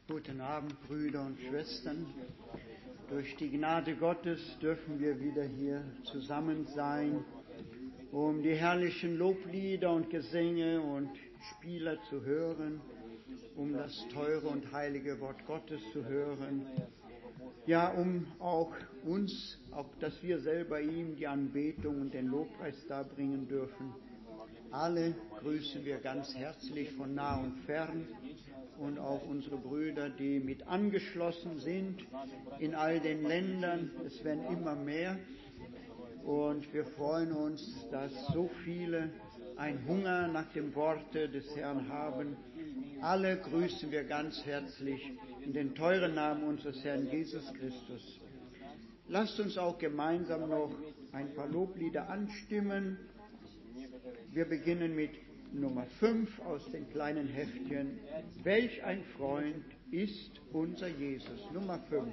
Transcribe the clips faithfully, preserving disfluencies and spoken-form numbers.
Guten Abend, Brüder und Schwestern. Durch die Gnade Gottes dürfen wir wieder hier zusammen sein, um die herrlichen Loblieder und Gesänge und Spieler zu hören, um das teure und heilige Wort Gottes zu hören. Ja, um auch uns, auch dass wir selber ihm die Anbetung und den Lobpreis darbringen dürfen. Alle grüßen wir ganz herzlich von nah und fern. Und auch unsere Brüder, die mit angeschlossen sind in all den Ländern. Es werden immer mehr. Und wir freuen uns, dass so viele einen Hunger nach dem Worte des Herrn haben. Alle grüßen wir ganz herzlich in den teuren Namen unseres Herrn Jesus Christus. Lasst uns auch gemeinsam noch ein paar Loblieder anstimmen. Wir beginnen mit Nummer fünf aus den kleinen Heftchen. Welch ein Freund ist unser Jesus. Nummer fünf.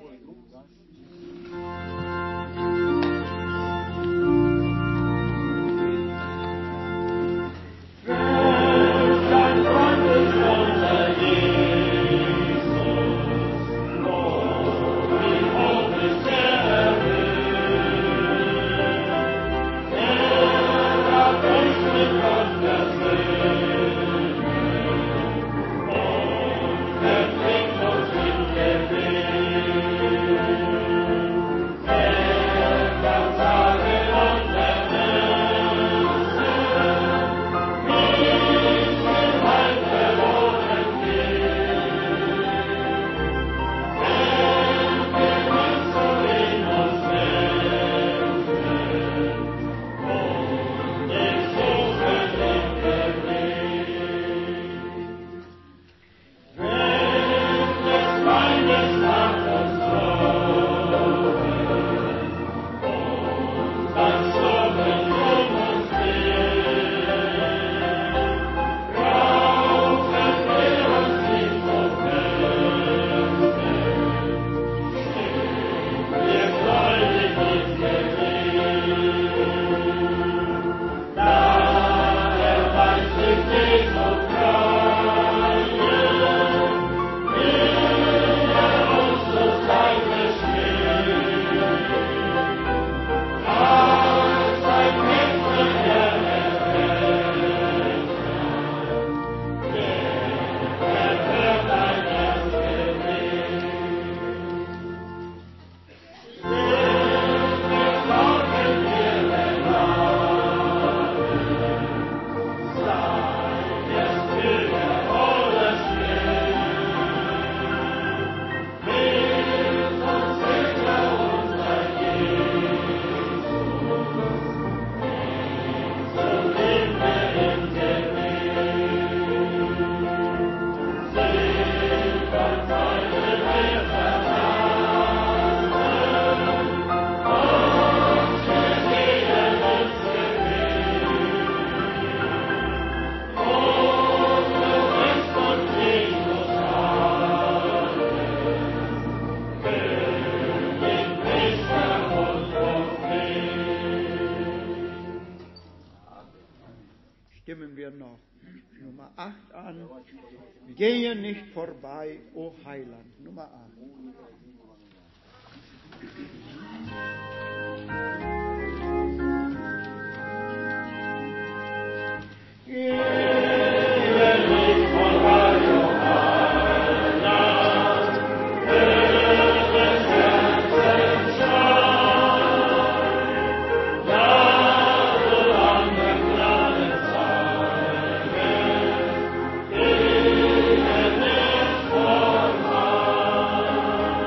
Gehe nicht vorbei, o Heiland. Nummer acht. Thank you.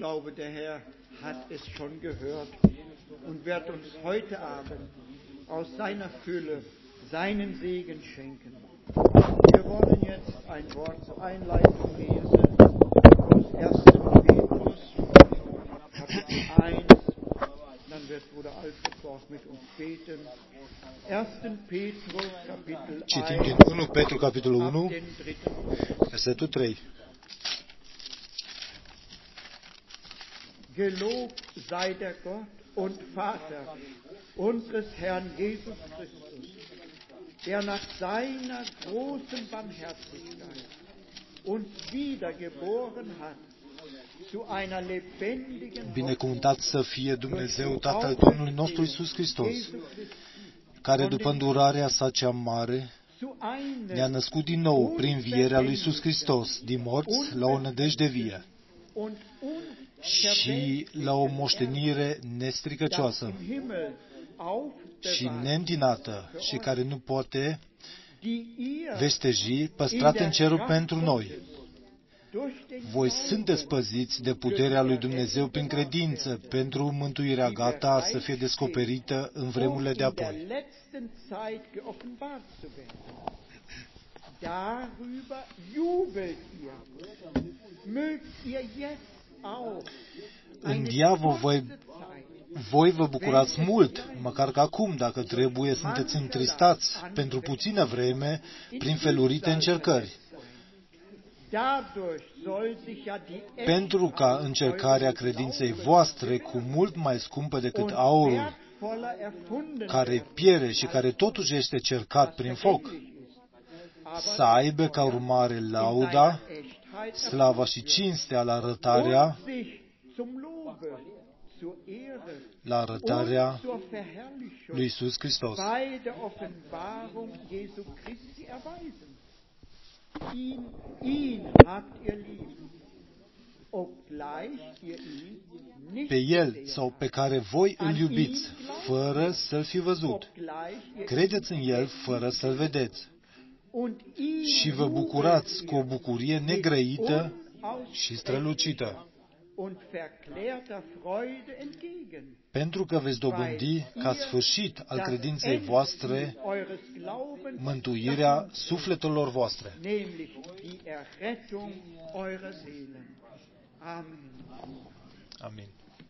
glaube, der Herr hat es schon gehört und wird uns heute Abend aus seiner Fülle seinen Segen schenken. Wir wollen jetzt ein Wort zur Einleitung lesen aus ersten Petrus, Kapitel eins. Dann wird Bruder Alfred mit uns beten. ersten Petrus, Kapitel Citim din unu Petru, capitolul unu, versetul trei. Gelobt sei der Gott und Vater unseres Herrn Jesus Christus, der nach seiner großen Barmherzigkeit uns wiedergeboren hat zu einer lebendigen Binecuvântat să fie Dumnezeu, Tatăl Domnului nostru Iisus Hristos, care după îndurarea sa cea mare ne-a născut din nou prin învierea lui Iisus Hristos din morți la o nădejde vie și la o moștenire nestricăcioasă și neîntinată și care nu poate vesteji, păstrată în cerul pentru noi. Voi sunteți păziți de puterea lui Dumnezeu prin credință pentru mântuirea gata să fie descoperită în vremurile de apoi. Darüber jubelt ihr. Mögt ihr jetzt auch În diavol voi, voi vă bucurați mult, măcar că acum, dacă trebuie, sunteți întristați pentru puțină vreme prin felurite încercări. Pentru ca încercarea credinței voastre, cu mult mai scumpă decât aurul, care piere și care totuși este cercat prin foc, să aibă ca urmare lauda, slava și cinstea la arătarea, la arătarea lui Iisus Hristos. Pe El sau pe care voi îl iubiți, fără să-L fi văzut. Credeți în El fără să-L vedeți. Și vă bucurați cu o bucurie negrăită și strălucită, pentru că veți dobândi ca sfârșit al credinței voastre mântuirea sufletelor voastre. Amin.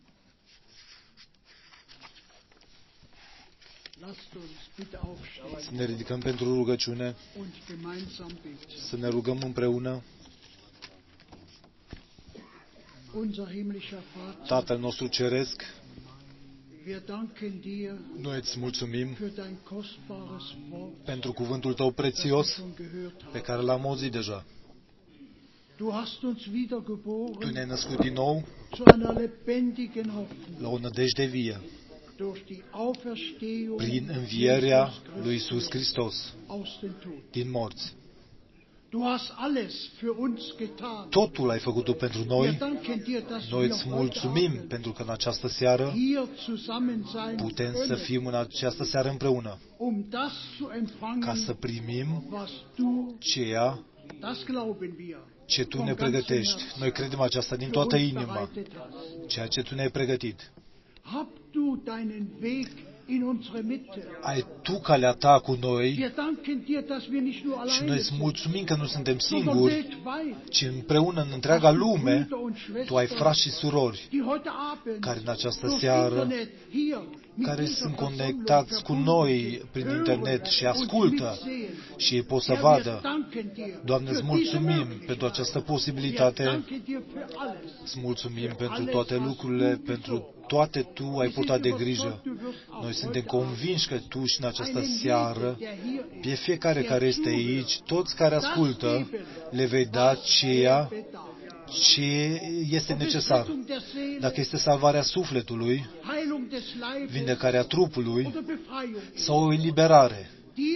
Să ne ridicăm pentru rugăciune, să ne rugăm împreună. Tatăl nostru ceresc, noi îți mulțumim pentru cuvântul tău prețios pe care l-am auzit deja. Tu ne-ai născut din nou la o nădejde vie prin învierea lui Iisus Hristos din morți. Totul ai făcut-o pentru noi. Noi îți mulțumim pentru că în această seară putem să fim în această seară împreună ca să primim ceea ce Tu ne pregătești. Noi credem aceasta din toată inima, ceea ce Tu ne-ai pregătit. Ai Tu calea Ta cu noi și noi îți mulțumim că nu suntem singuri, ci împreună în întreaga lume Tu ai frați și surori care în această seară, care sunt conectați cu noi prin internet și ascultă și ei pot să vadă. Doamne, îți mulțumim pentru această posibilitate, îți mulțumim pentru toate lucrurile, pentru toate Tu ai purtat de grijă. Noi suntem convinși că Tu și în această seară, pe fiecare care este aici, toți care ascultă, le vei da ceea ce este necesar. Dacă este salvarea sufletului, vindecarea trupului sau o eliberare.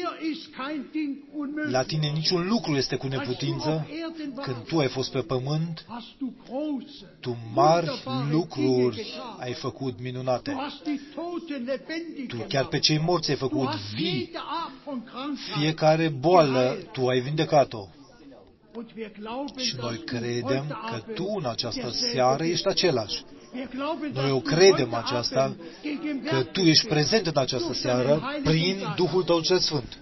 La Tine niciun lucru este cu neputință. Când Tu ai fost pe pământ, Tu mari lucruri ai făcut minunate. Tu chiar pe cei morți ai făcut vii. Fiecare boală Tu ai vindecat-o. Și noi credem că Tu în această seară ești același. Noi o credem aceasta, că Tu ești prezent în această seară prin Duhul Tău cel Sfânt.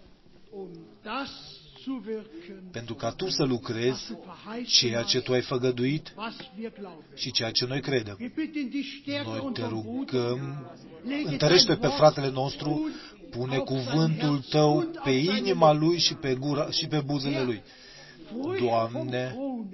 Pentru ca Tu să lucrezi ceea ce Tu ai făgăduit și ceea ce noi credem. Noi Te rugăm, întărește pe fratele nostru, pune cuvântul Tău pe inima lui și pe gura și pe buzele lui. Doamne,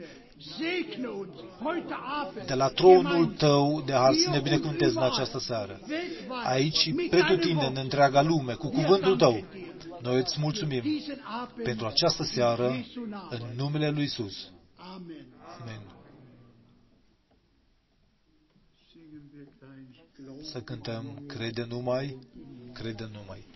de la tronul Tău de har să ne binecuvântezi în această seară. Aici, pretutindeni în întreaga lume, cu cuvântul Tău. Noi îți mulțumim pentru această seară în numele lui Iisus. Amen. Să cântăm, crede numai, crede numai.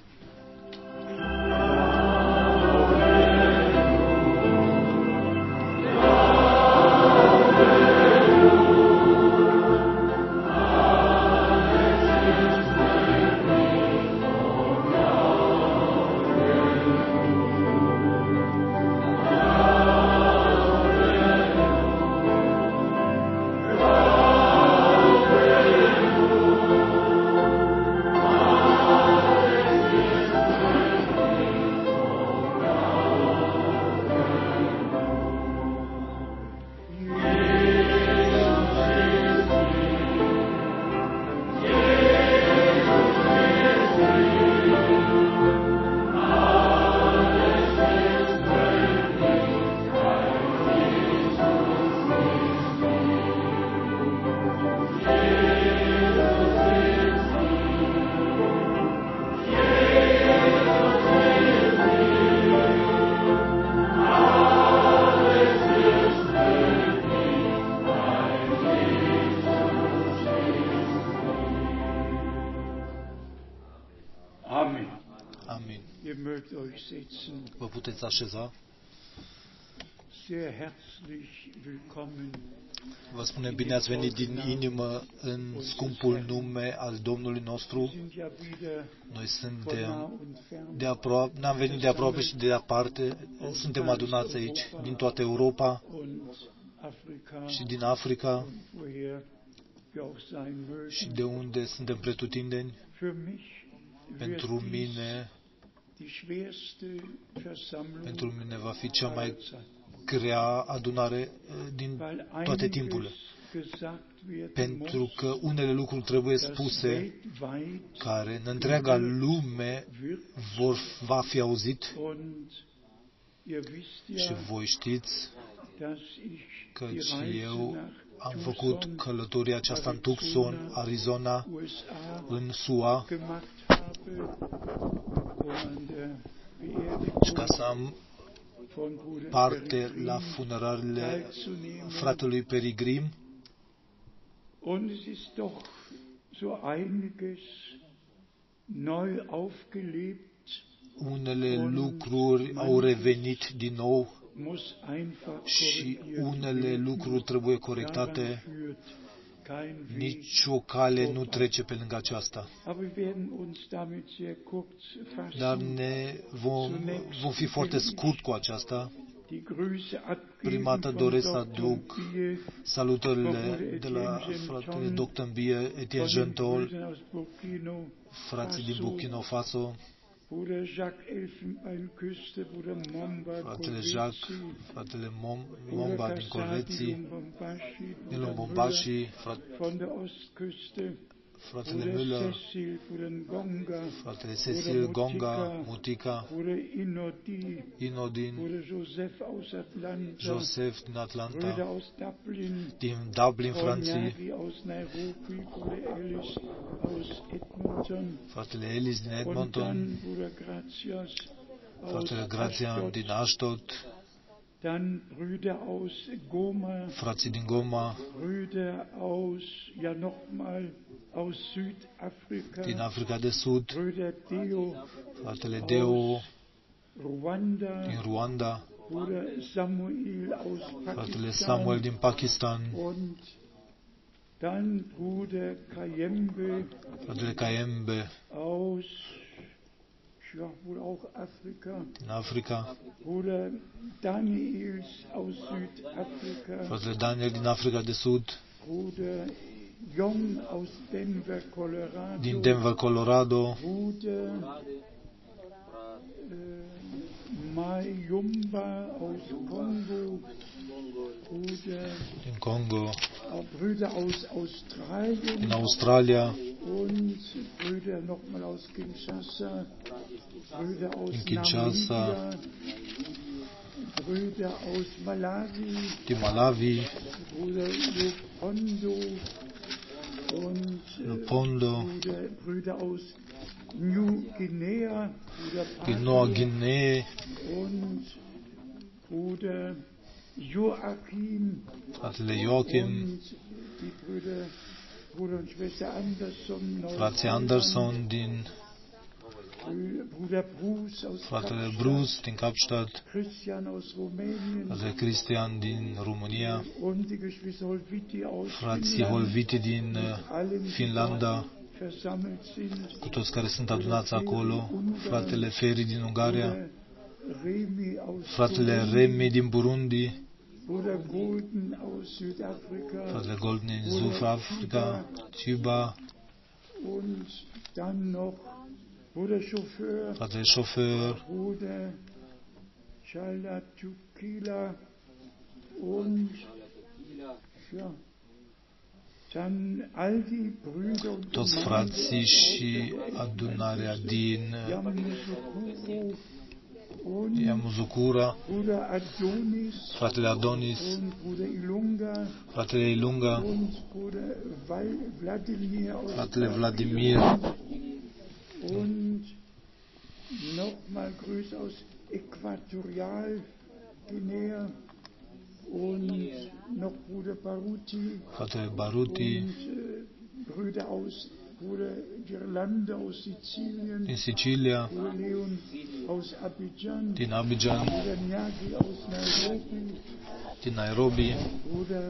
Vă puteți așeza. Vă spunem bine ați venit din inimă în scumpul nume al Domnului nostru. Noi suntem de aproape, n-am venit de aproape și de departe, suntem adunați aici, din toată Europa și din Africa și de unde suntem pretutindeni. Pentru mine, pentru mine va fi cea mai grea adunare din toate timpurile. Pentru că unele lucruri trebuie spuse care în întreaga lume vor, va fi auzit și voi știți că eu am făcut călătoria aceasta în Tucson, Arizona, în S U A, și ca să am parte la funeraliile fratelui Peregrim. Unele lucruri au revenit din nou și unele lucruri trebuie corectate. Nici o cale nu trece pe lângă aceasta. Dar ne vom, vom fi foarte scurt cu aceasta. Prima dată doresc să aduc salutările de la fratele doctor Mbie, Etienne Gentol, frații din Burkina Faso, fratele Jacques, fratele Momba din Corveții, din Lubumbashi, fratele Müller, fratele Cecil Gonga, Mutica, Inodin, Joseph din Atlanta, din Dublin, Franța, fratele Ellis din Edmonton, fratele Grazian din Ashdod, frații din Goma, din Africa de Sud, fratele Deo din Rwanda, fratele Samuel din Pakistan, fratele Kayembe din Africa, fratele Daniel din Africa de Sud, din Denver, Colorado, Mayumba aus Kongo, din Congo, Brüder aus Australien, din Australia, und Brüder nochmal aus Kinshasa, Brüder aus din Kinshasa, Namibia, Brüder aus Malawi, din Malawi, Bruder Lupondo und Lupondo, Brüder, Brüder aus New Guinea, din Noua Guinee, und Bruder Joachim, fratele Joachim, und die Brüder, Bruder und Schwester Anderson, frații Anderson din Bruder Bruce aus fratele Kapstadt, Bruce din Kapstadt, Christian aus Rumänien, fratele Cristian din România, und die Geschwister Holviti aus frații Finnland, Holviti din uh, Finlanda, versammelt sind, cu toți care sunt adunați acolo, fratele Feri din Ungaria, Remi aus fratele Remi din Burundi, Bruder Golden aus Südafrika, fratele Golden din Südafrica, Cuba, und dann noch Bruder Chauffeur, fratele Șofer, Bruder Chalatukila, und ja, dann all die Brüder und toți frații și adunarea din Yamoussoukro und Yamoussoukro, Bruder Adonis fratele Adonis, und Bruder Ilunga fratele Ilunga, und Bruder Val- Wladimir aus fratele Vladimir, und nochmal Grüße aus Äquatorialguinea und noch Bruder Baruti fratele Baruti, und äh, Brüder aus Bruder Girlande aus Sizilien, din Sicilia, Bruder Leon aus Abidjan, din Abidjan, Bruder Nyagi aus Nairobi, din Nairobi, Bruder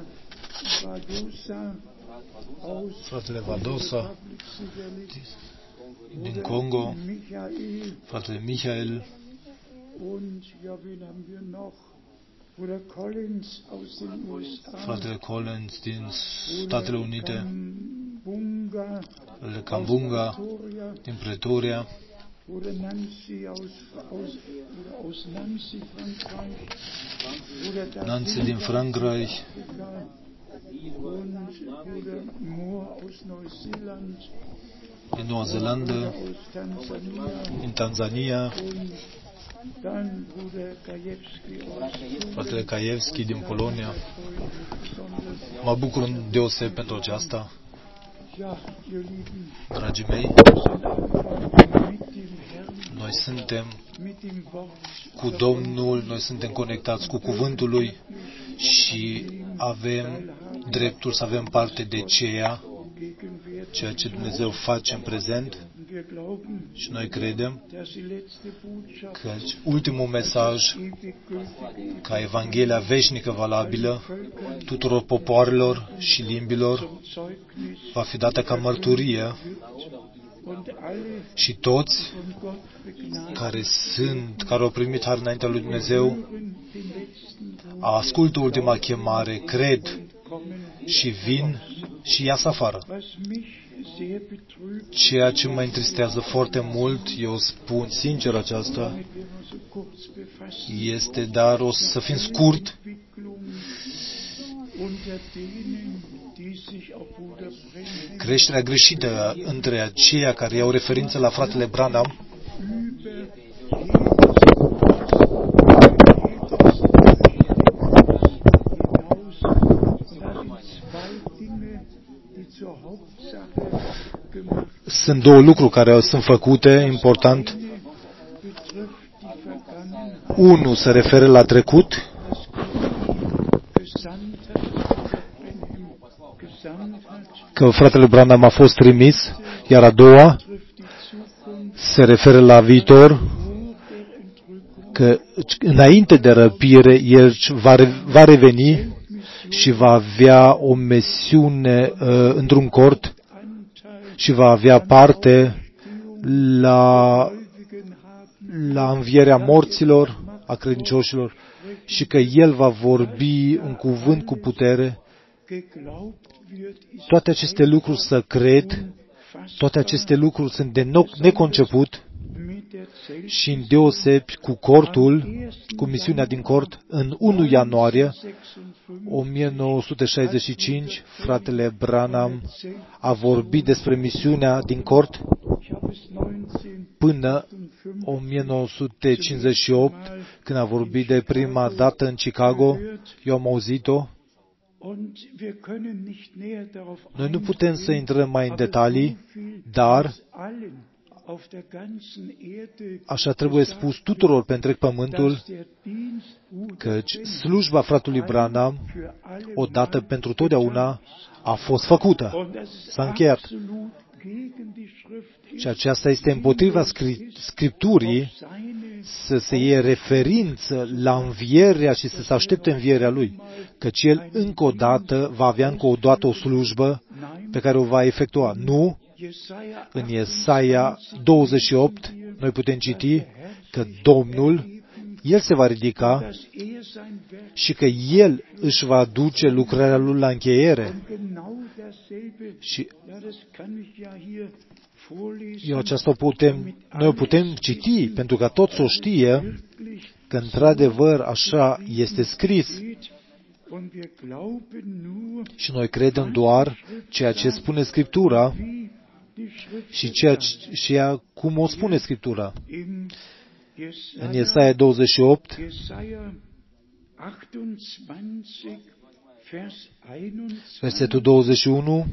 Vadosa aus fratele Vadosa, Republik sicherlich, din Bruder Congo, Michael, fratele Michael, und ja, wen haben wir noch? Bruder Collins aus den U S A, fratele Collins din Statele Unite, Kambunga fratele Kambunga Pretoria, din Pretoria, Bruder Nancy aus, aus, Bruder aus Nancy, Frankreich, Bruder Da Nancy Silva din aus Frankreich, Südafrika, und Bruder Moore aus Neuseeland, din Noua Bruder Zeelandă, aus Tansania, din Tanzania, und dann Bruder Gajewski aus fratele Kajewski din Polonia. besonders. Mă bucur îndeoseb pentru aceasta, Ja, ihr Lieben, dragii mei. wir sind einfach mit dem Herrn, Noi suntem mit dem Wort cu Domnul, noi suntem conectați cu Cuvântul Lui și avem dreptul să avem parte de ceea, gegenwärtig. ceea ce Dumnezeu face în prezent, Und wir glauben, și noi credem dass die letzte Botschaft că ultimul mesaj, ewig gültige ca Evanghelia veșnică valabilă tuturor popoarelor și limbilor, zum Zeugnis va fi dată ca mărturie und alle și toți von Gott begnadet care sunt, care au primit har înaintea lui Dumnezeu, hören den letzten Ruf ascultă ultima chemare, cred kommen. și vin și iasă afară. Was mich sehr betrübt, Ceea ce mă întristează foarte mult, eu spun sincer aceasta, damit wir nur so kurz befassen, este, dar o să fim scurt, Entwicklung unter denen, die sich auf Bruder Brennan creșterea greșită între aceia care iau referință la fratele Branham über jedes hinaus. Und da sind zwei Dinge, die zur Hauptsache gemacht sunt două lucruri care sunt făcute, important. sind. Betrifft die Vergangenheit, Unul se referă la trecut, das Gott gesandt hat, Bruder Brennan gesandt hat, că fratele Branham a fost trimis, iar a doua betrifft die Zukunft se referă la viitor, vor der Entrückung că înainte de răpire el va, re, va reveni și va avea o misiune uh, într-un cort Anteil și va avea parte la Gläubigen haben la învierea morților, a credincioșilor, și că El va vorbi un cuvânt cu putere. Toate aceste lucruri să cred, toate aceste lucruri sunt de neconceput și îndeosebi cu cortul, cu misiunea din cort, în unu ianuarie o mie nouă sute șaizeci și cinci, fratele Branham a vorbit despre misiunea din cort până o mie nouă sute cincizeci și opt, când a vorbit de prima dată în Chicago. Eu am auzit-o. Noi nu putem să intrăm mai în detalii, dar așa trebuie spus tuturor pe întreg pământul, căci slujba fratelui Branham, odată pentru totdeauna, a fost făcută. S-a încheiat. Și aceasta este împotriva Scripturii, să se iei referință la învierea și să se aștepte învierea Lui, căci El încă o dată va avea încă o dată o slujbă pe care o va efectua. Nu, în Iesaia douăzeci și opt, noi putem citi că Domnul, El se va ridica și că El își va duce lucrarea Lui la încheiere. Și eu aceasta o putem, noi o putem citi, pentru că toți o știe, că într-adevăr așa este scris. Și noi credem doar ceea ce spune Scriptura și ceea și ea, cum o spune Scriptura. În Iesaia douăzeci și opt, versetul douăzeci și unu,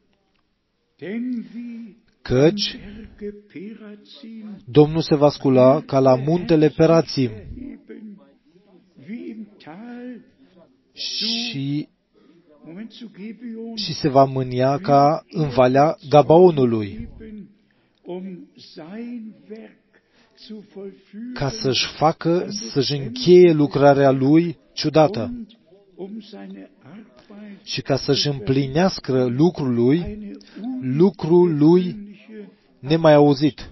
căci Domnul se va scula ca la muntele Perațim și, și se va mânia ca în Valea Gabaonului, ca să-și facă, să-și încheie lucrarea Lui ciudată și ca să-și împlinească lucrul Lui, lucrul Lui nemai auzit.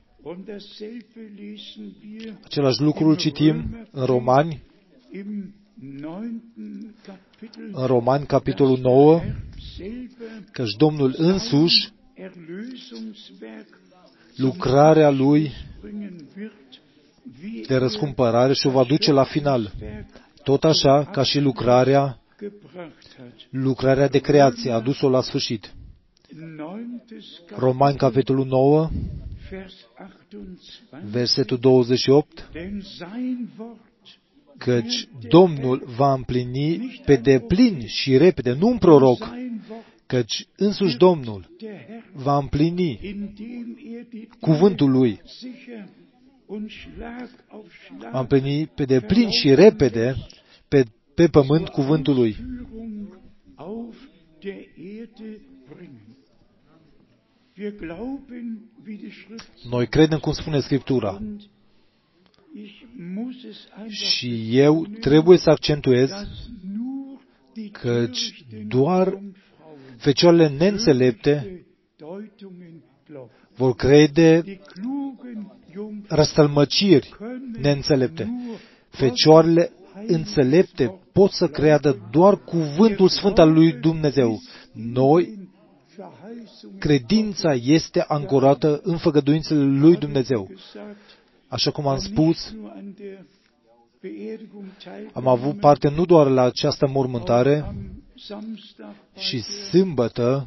Același lucru îl citim în Romani, în Romani, capitolul nouă, căci Domnul însuși, lucrarea Lui de răscumpărare și o va duce la final. Tot așa ca și lucrarea, lucrarea de creație, a dus-o la sfârșit. Romani, capitolul nouă, versetul douăzeci și opt, căci Domnul va împlini pe deplin și repede, nu un proroc, căci însuși Domnul va împlini cuvântul Lui, va împlini pe deplin și repede pe, pe pământ cuvântul Lui. Noi credem cum spune Scriptura. Și eu trebuie să accentuez căci doar fecioarele neînțelepte vor crede răstălmăciri neînțelepte. Fecioarele înțelepte pot să creadă doar cuvântul sfânt al lui Dumnezeu. Noi, credința este ancorată în făgăduințele lui Dumnezeu. Așa cum am spus, am avut parte nu doar la această mormântare, și sâmbătă,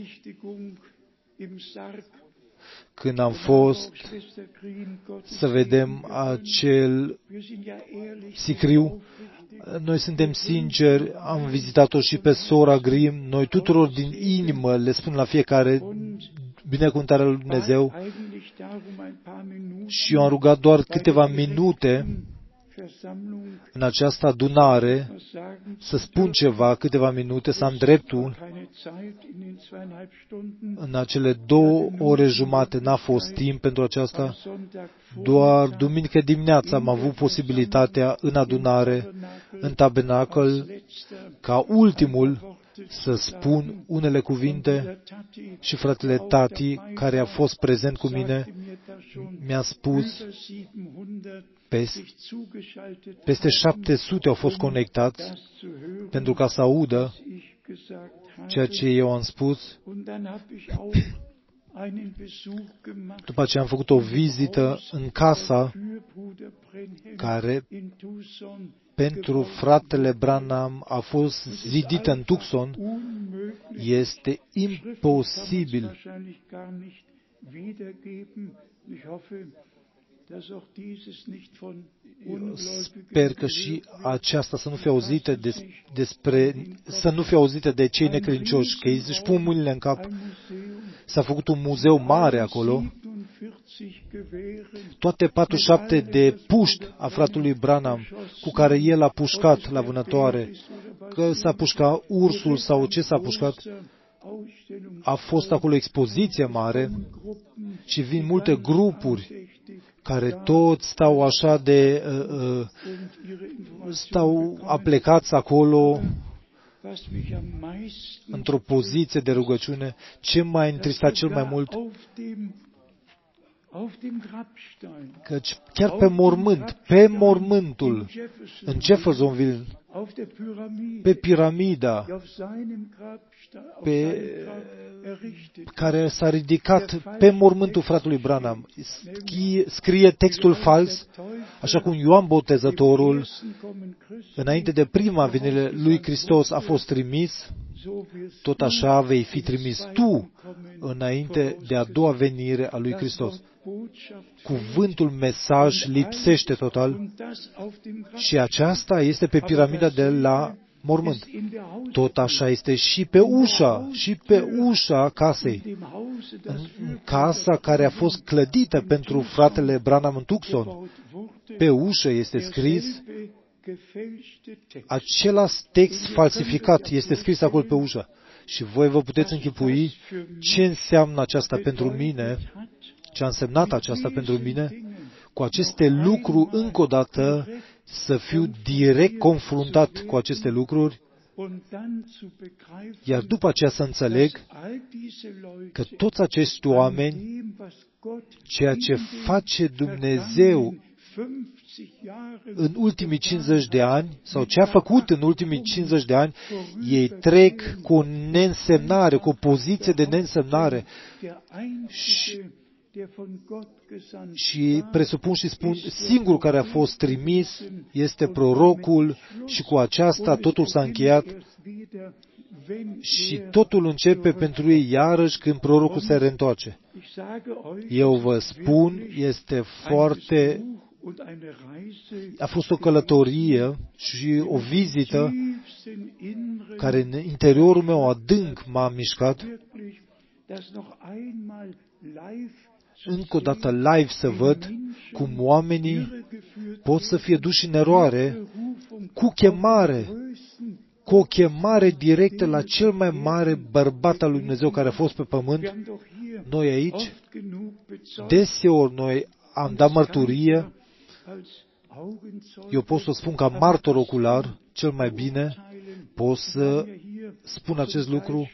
când am fost să vedem acel sicriu, noi suntem sinceri, am vizitat-o și pe sora Grimm, noi tuturor din inimă le spun la fiecare binecuvântarea lui Dumnezeu și eu am rugat doar câteva minute în această adunare să spun ceva, câteva minute, să am dreptul. În acele două ore jumate n-a fost timp pentru aceasta. Doar duminică dimineața am avut posibilitatea în adunare, în tabernacle, ca ultimul să spun unele cuvinte și fratele Tati, care a fost prezent cu mine, mi-a spus Peste șapte sute au fost conectați pentru ca să audă ceea ce eu am spus. După aceea am făcut o vizită în casa care pentru fratele Branham a fost zidită în Tucson. Este imposibil. Sper că și aceasta să nu fie auzită des, despre, să nu fie auzită de cei necredincioși, că ei își pun mâinile în cap. S-a făcut un muzeu mare acolo. Toate patruzeci și șapte de puști a fratelui Branham cu care el a pușcat la vânătoare, că s-a pușcat ursul sau ce s-a pușcat, a fost acolo o expoziție mare și vin multe grupuri care toți stau așa de, uh, uh, stau aplecați acolo într-o poziție de rugăciune. Ce m-a întristat cel mai mult? Căci chiar pe mormânt, pe mormântul, în Jeffersonville, pe piramida pe, care s-a ridicat pe mormântul fratelui Branham, scrie textul fals, așa cum Ioan Botezătorul, înainte de prima venire lui Hristos, a fost trimis, tot așa vei fi trimis tu înainte de a doua venire a lui Hristos. Cuvântul mesaj lipsește total și aceasta este pe piramida de la mormânt. Tot așa este și pe ușa, și pe ușa casei. În casa care a fost clădită pentru fratele Branham în Tucson, pe ușă este scris același text falsificat, este scris acolo pe ușă. Și voi vă puteți închipui ce înseamnă aceasta pentru mine, ce a însemnat aceasta pentru mine, cu aceste lucruri, încă o dată, să fiu direct confruntat cu aceste lucruri, iar după aceea să înțeleg că toți acești oameni, ceea ce face Dumnezeu în ultimii cincizeci de ani, sau ce a făcut în ultimii cincizeci de ani, ei trec cu o neînsemnare, cu o poziție de neînsemnare. Și, și presupun și spun, singurul care a fost trimis este prorocul și cu aceasta totul s-a încheiat și totul începe pentru ei iarăși când prorocul se reîntoarce. Eu vă spun, este foarte... A fost o călătorie și o vizită care în interiorul meu adânc m-a mișcat. Încă o dată live să văd cum oamenii pot să fie duși în eroare cu chemare, cu o chemare directă la cel mai mare bărbat al lui Dumnezeu care a fost pe pământ. Noi aici, deseori noi am dat mărturie. Eu pot să spun ca martor ocular, cel mai bine, pot să spun acest lucru.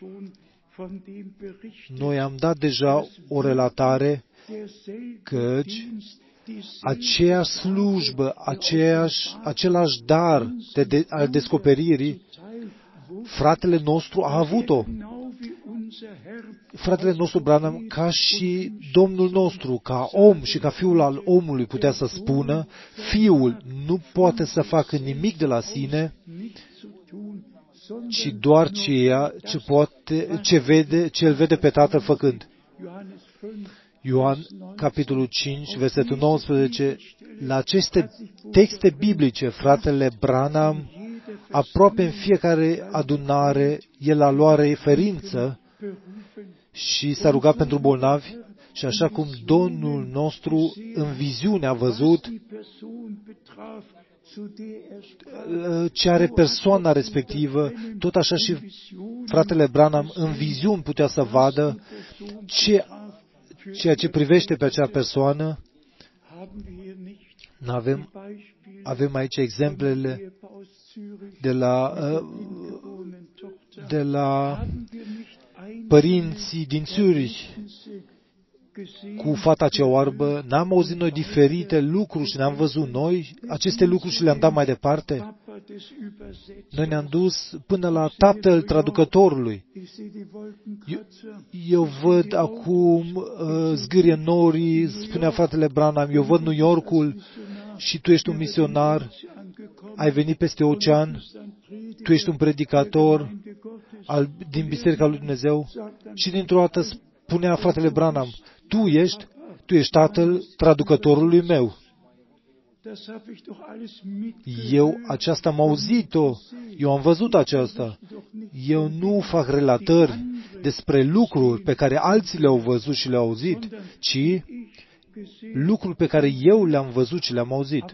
Noi am dat deja o relatare căci aceeași slujbă, aceeași, același dar de, de, al descoperirii, fratele nostru a avut-o. Fratele nostru Branham, ca și Domnul nostru, ca om și ca Fiul al omului, putea să spună, Fiul nu poate să facă nimic de la sine, ci doar ceea ce, poate, ce, vede, ce îl vede pe Tatăl făcând. Ioan, capitolul cinci, versetul nouăsprezece, la aceste texte biblice, fratele Branham, aproape în fiecare adunare, el a luat referință și s-a rugat pentru bolnavi și așa cum Domnul nostru în viziune a văzut ce are persoana respectivă, tot așa și fratele Branham în viziuni putea să vadă ce, ceea ce privește pe acea persoană. Avem, avem aici exemplele de la, de la părinții din Zurich cu fata cea oarbă, n-am auzit noi diferite lucruri și ne-am văzut noi aceste lucruri și le-am dat mai departe? Noi ne-am dus până la tatăl traducătorului. Eu, eu văd acum uh, zgârie norii, spunea fratele Branham, eu văd New Yorkul și tu ești un misionar, ai venit peste ocean, tu ești un predicator al, din Biserica lui Dumnezeu și dintr-o dată spunea fratele Branham, tu ești, tu ești tatăl traducătorului meu. Eu aceasta am auzit-o, eu am văzut aceasta. Eu nu fac relatări despre lucruri pe care alții le-au văzut și le-au auzit, ci lucruri pe care eu le-am văzut și le-am auzit.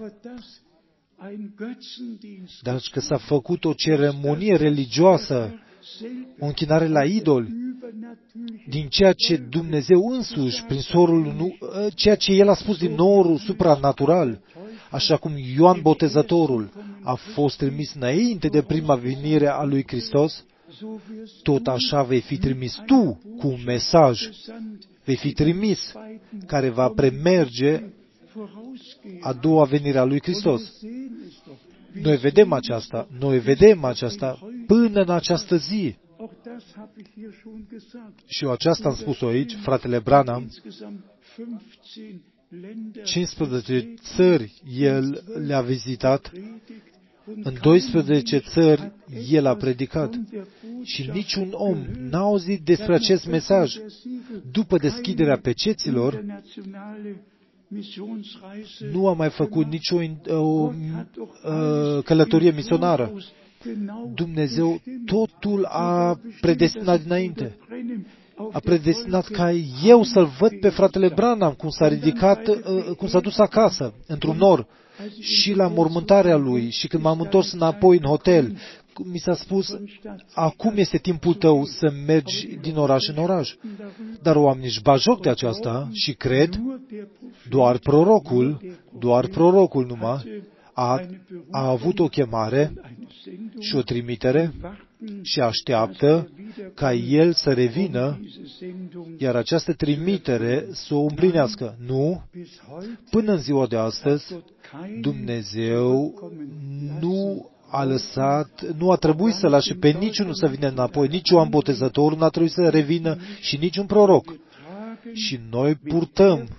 Dar că s-a făcut o ceremonie religioasă, o închinare la idoli, din ceea ce Dumnezeu însuși, prin sorul, ceea ce El a spus din norul supranatural, așa cum Ioan Botezătorul a fost trimis înainte de prima venire a lui Hristos, tot așa vei fi trimis tu cu un mesaj, vei fi trimis care va premerge a doua venire a lui Hristos. Noi vedem aceasta, noi vedem aceasta până în această zi. Și eu aceasta am spus-o aici, fratele Branham, cincisprezece țări el le-a vizitat, în doisprezece țări el a predicat și niciun om n-a auzit despre acest mesaj. După deschiderea peceților, nu a mai făcut nicio o, o, călătorie misionară. Dumnezeu totul a predestinat dinainte. A predestinat ca eu să-l văd pe fratele Branham cum s-a ridicat, cum s-a dus acasă, într-un nor, și la mormântarea lui, și când m-am întors înapoi în hotel, mi s-a spus, acum este timpul tău să mergi din oraș în oraș. Dar o am nici bajoc de aceasta și cred, doar prorocul, doar prorocul numai, a, a avut o chemare și o trimitere și așteaptă ca el să revină, iar această trimitere să o împlinească. Nu, până în ziua de astăzi, Dumnezeu nu a lăsat, nu a trebuit să lașe pe niciunul să vină înapoi, nici Ioan Botezătorul n-a trebuit să revină și niciun proroc. Și noi purtăm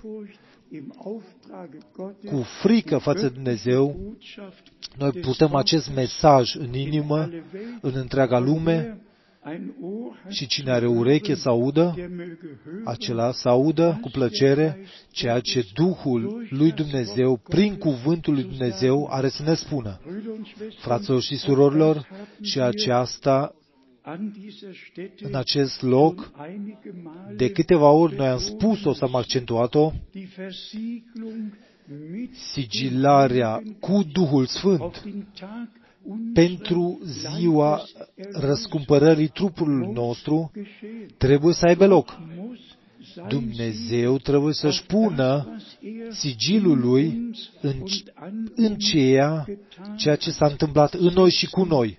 cu frică față de Dumnezeu, noi purtăm acest mesaj în inimă, în întreaga lume, și cine are ureche să audă, acela să audă cu plăcere ceea ce Duhul lui Dumnezeu, prin cuvântul lui Dumnezeu, are să ne spună. Fraților și surorilor, și aceasta, în acest loc, de câteva ori noi am spus-o, să am accentuat-o, sigilarea cu Duhul Sfânt pentru ziua răscumpărării trupului nostru trebuie să aibă loc. Dumnezeu trebuie să-și pună sigilul lui în, în ceea, ceea ce s-a întâmplat în noi și cu noi.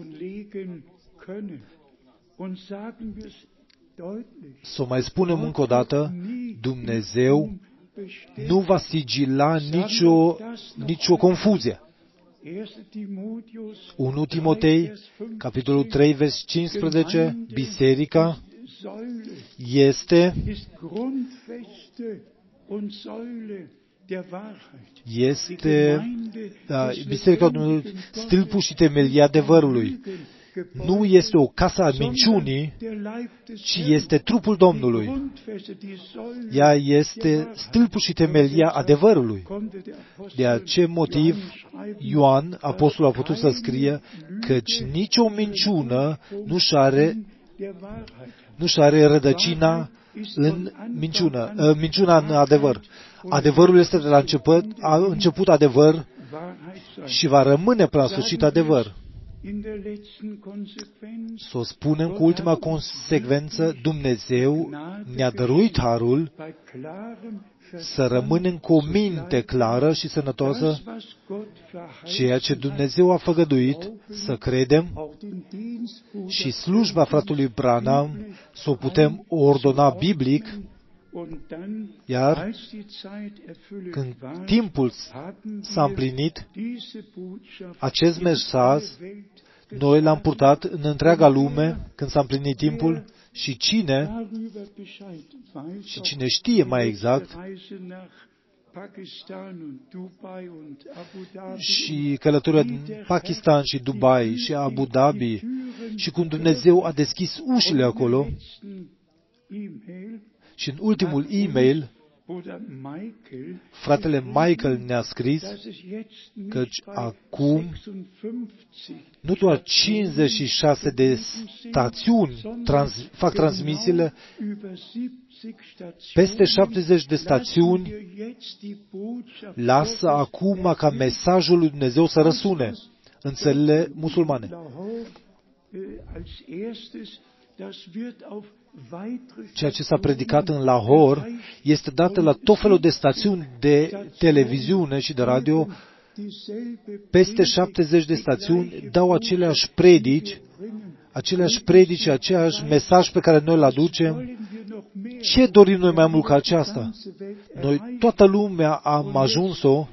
Să o mai spunem încă o dată, Dumnezeu nu va sigila nicio, nicio confuzie. unu Timotei, capitolul trei, vers cincisprezece, biserica este, este da, biserica Dumnezeu, stâlpul și temelia adevărului. Nu este o casă a minciunii, ci este trupul Domnului. Ea este stâlpul și temelia adevărului. De acest motiv, Ioan, apostolul, a putut să scrie căci nicio minciună nu-și are, nu-și are rădăcina în minciună, minciuna în adevăr. Adevărul este de la început, a început adevăr și va rămâne până la sfârșit adevăr. Să o spunem cu ultima consecvență, Dumnezeu ne-a dăruit harul să rămânem cu o minte clară și sănătoasă, ceea ce Dumnezeu a făgăduit să credem, și slujba fratelui Branham să o putem ordona biblic Iar când timpul s-a împlinit, acest mesaj noi l-am purtat în întreaga lume când s-a împlinit timpul și cine, și cine știe mai exact, și călătoria din Pakistan și Dubai și Abu Dhabi și cum Dumnezeu a deschis ușile acolo. Și în ultimul e-mail, fratele Michael ne-a scris căci acum nu doar cincizeci și șase de stațiuni trans, fac transmisiile, peste șaptezeci de stațiuni lasă acum ca mesajul lui Dumnezeu să răsune în țările musulmane. Ceea ce s-a predicat în Lahore este dat la tot felul de stațiuni de televiziune și de radio. Peste șaptezeci de stațiuni dau aceleași predici, aceleași predici, același mesaj pe care noi îl aducem. Ce dorim noi mai mult ca aceasta? Noi, toată lumea, am ajuns-o.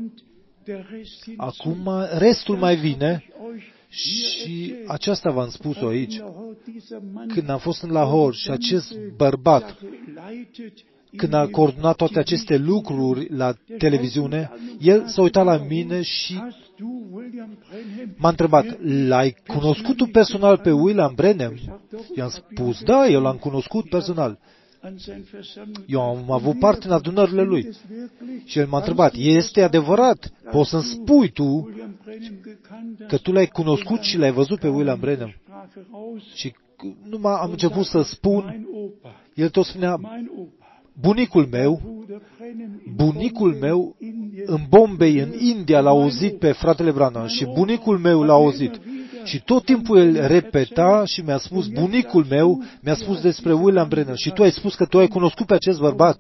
Acum restul mai vine. Și aceasta v-am spus-o aici. Când am fost în Lahore și acest bărbat, când a coordonat toate aceste lucruri la televiziune, el s-a uitat la mine și m-a întrebat, l-ai cunoscut tu personal pe William Branham? I-am spus, da, eu l-am cunoscut personal. Eu am avut parte în adunările lui. Și el m-a întrebat, este adevărat? Poți să-mi spui tu că tu l-ai cunoscut și l-ai văzut pe William Branham? Și numai am început să spun, el tot spunea, bunicul meu, bunicul meu în Bombay, în India, l-a auzit pe fratele Branham și bunicul meu l-a auzit. Și tot timpul el repeta și mi-a spus, bunicul meu mi-a spus despre William Branham și tu ai spus că tu ai cunoscut pe acest bărbat.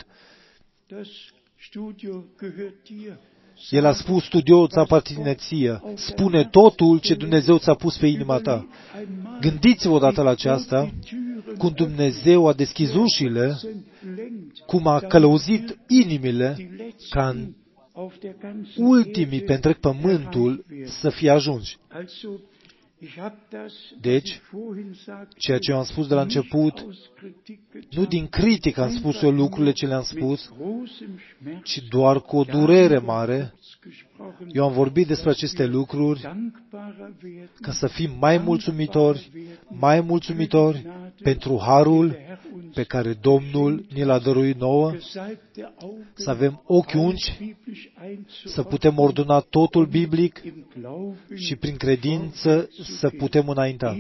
El a spus, studioul ți aparține ție, spune totul ce Dumnezeu ți-a pus pe inima ta. Gândiți-vă odată la aceasta, cum Dumnezeu a deschis ușile, cum a călăuzit inimile, ca în ultimii pe întreg pământul să fie ajunși. Deci, ceea ce eu am spus de la început, nu din critică am spus eu lucrurile ce le-am spus, ci doar cu o durere mare. Eu am vorbit despre aceste lucruri ca să fim mai mulțumitori, mai mulțumitori pentru harul pe care Domnul ni l-a dăruit nouă, să avem ochi ungi, să putem ordona totul biblic și prin credință să putem înainta.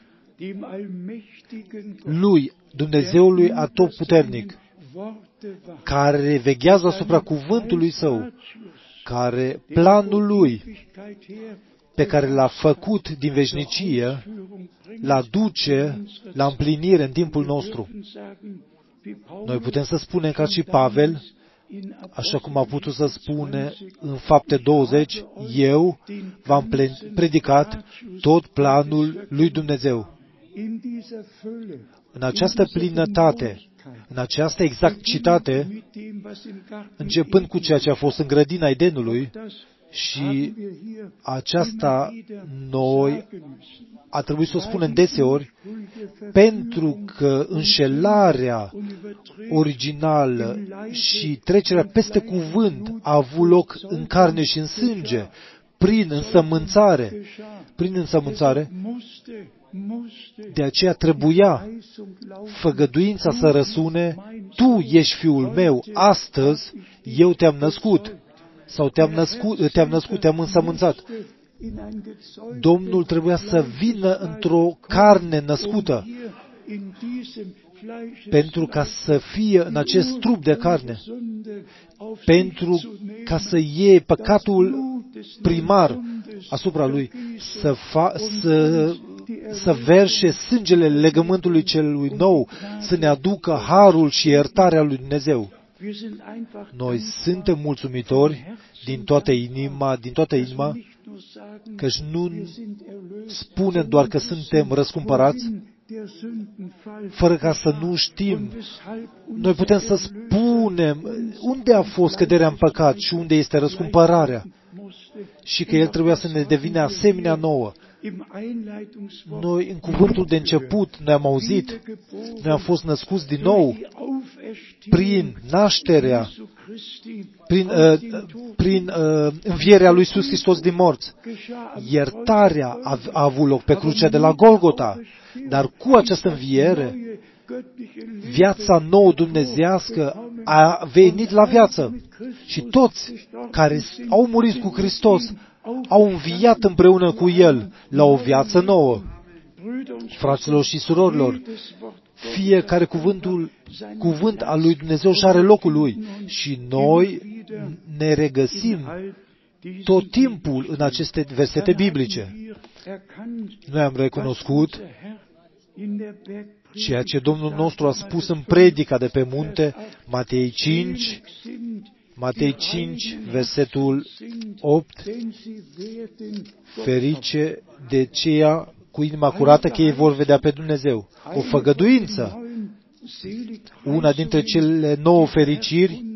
Lui, Dumnezeului atotputernic, care veghează asupra cuvântului Său, care planul Lui, pe care l-a făcut din veșnicie, l-a duce la împlinire în timpul nostru. Noi putem să spunem ca și Pavel, așa cum a putut să spune în Fapte douăzeci, eu v-am predicat tot planul lui Dumnezeu. În această plinătate, în această exactitate, începând cu ceea ce a fost în grădina Edenului, și aceasta noi a trebuit să o spunem deseori, pentru că înșelarea originală și trecerea peste cuvânt a avut loc în carne și în sânge, prin însămânțare, prin însămânțare, de aceea trebuia făgăduința să răsune, tu ești fiul meu, astăzi eu te-am născut, sau te-am născut, te-am născut, te-am însămânțat. Domnul trebuia să vină într-o carne născută, pentru ca să fie în acest trup de carne, pentru ca să iei păcatul primar asupra lui, să, fa, să, să verse sângele legământului celui nou, să ne aducă harul și iertarea lui Dumnezeu. Noi suntem mulțumitori din toată inima, din toată inima, căci nu spunem doar că suntem răscumpărați, fără ca să nu știm. Noi putem să spunem unde a fost căderea în păcat și unde este răscumpărarea și că El trebuia să ne devină asemenea nouă. Noi, în cuvântul de început, noi am auzit, noi am fost născuți din nou prin nașterea, prin, uh, prin uh, învierea lui Iisus Hristos din morți. Iertarea a, a avut loc pe crucea de la Golgota, dar cu această înviere, viața nouă dumnezească a venit la viață și toți care au murit cu Hristos au înviat împreună cu El la o viață nouă. Fraților și surorilor, fiecare cuvântul, cuvânt al lui Dumnezeu și are locul lui și noi ne regăsim tot timpul în aceste versete biblice. Noi am recunoscut ceea ce Domnul nostru a spus în predica de pe munte, Matei cinci, Matei cinci, versetul opt, ferice de ceea cu inima curată că ei vor vedea pe Dumnezeu. O făgăduință, una dintre cele nouă fericiri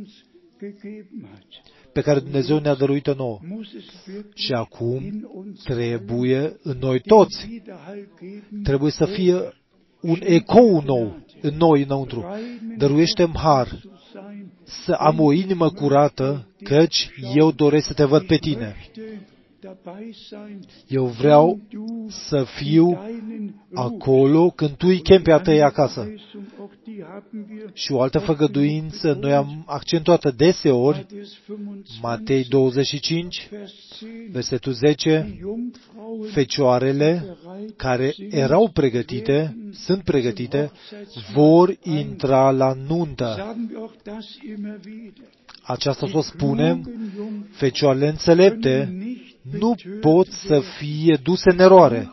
pe care Dumnezeu ne-a dăruit-o nouă. Și acum trebuie în noi toți, trebuie să fie un ecou nou în noi înăuntru. Dăruiește-mi har să am o inimă curată, căci eu doresc să te văd pe tine. Eu vreau să fiu acolo când tu îi chem pe a tăi acasă. Și o altă făgăduință, noi am accentuat deseori, Matei douăzeci și cinci, versetul zece, fecioarele care erau pregătite, sunt pregătite, vor intra la nuntă. Aceasta o spunem, fecioarele înțelepte nu pot să fie duse în eroare.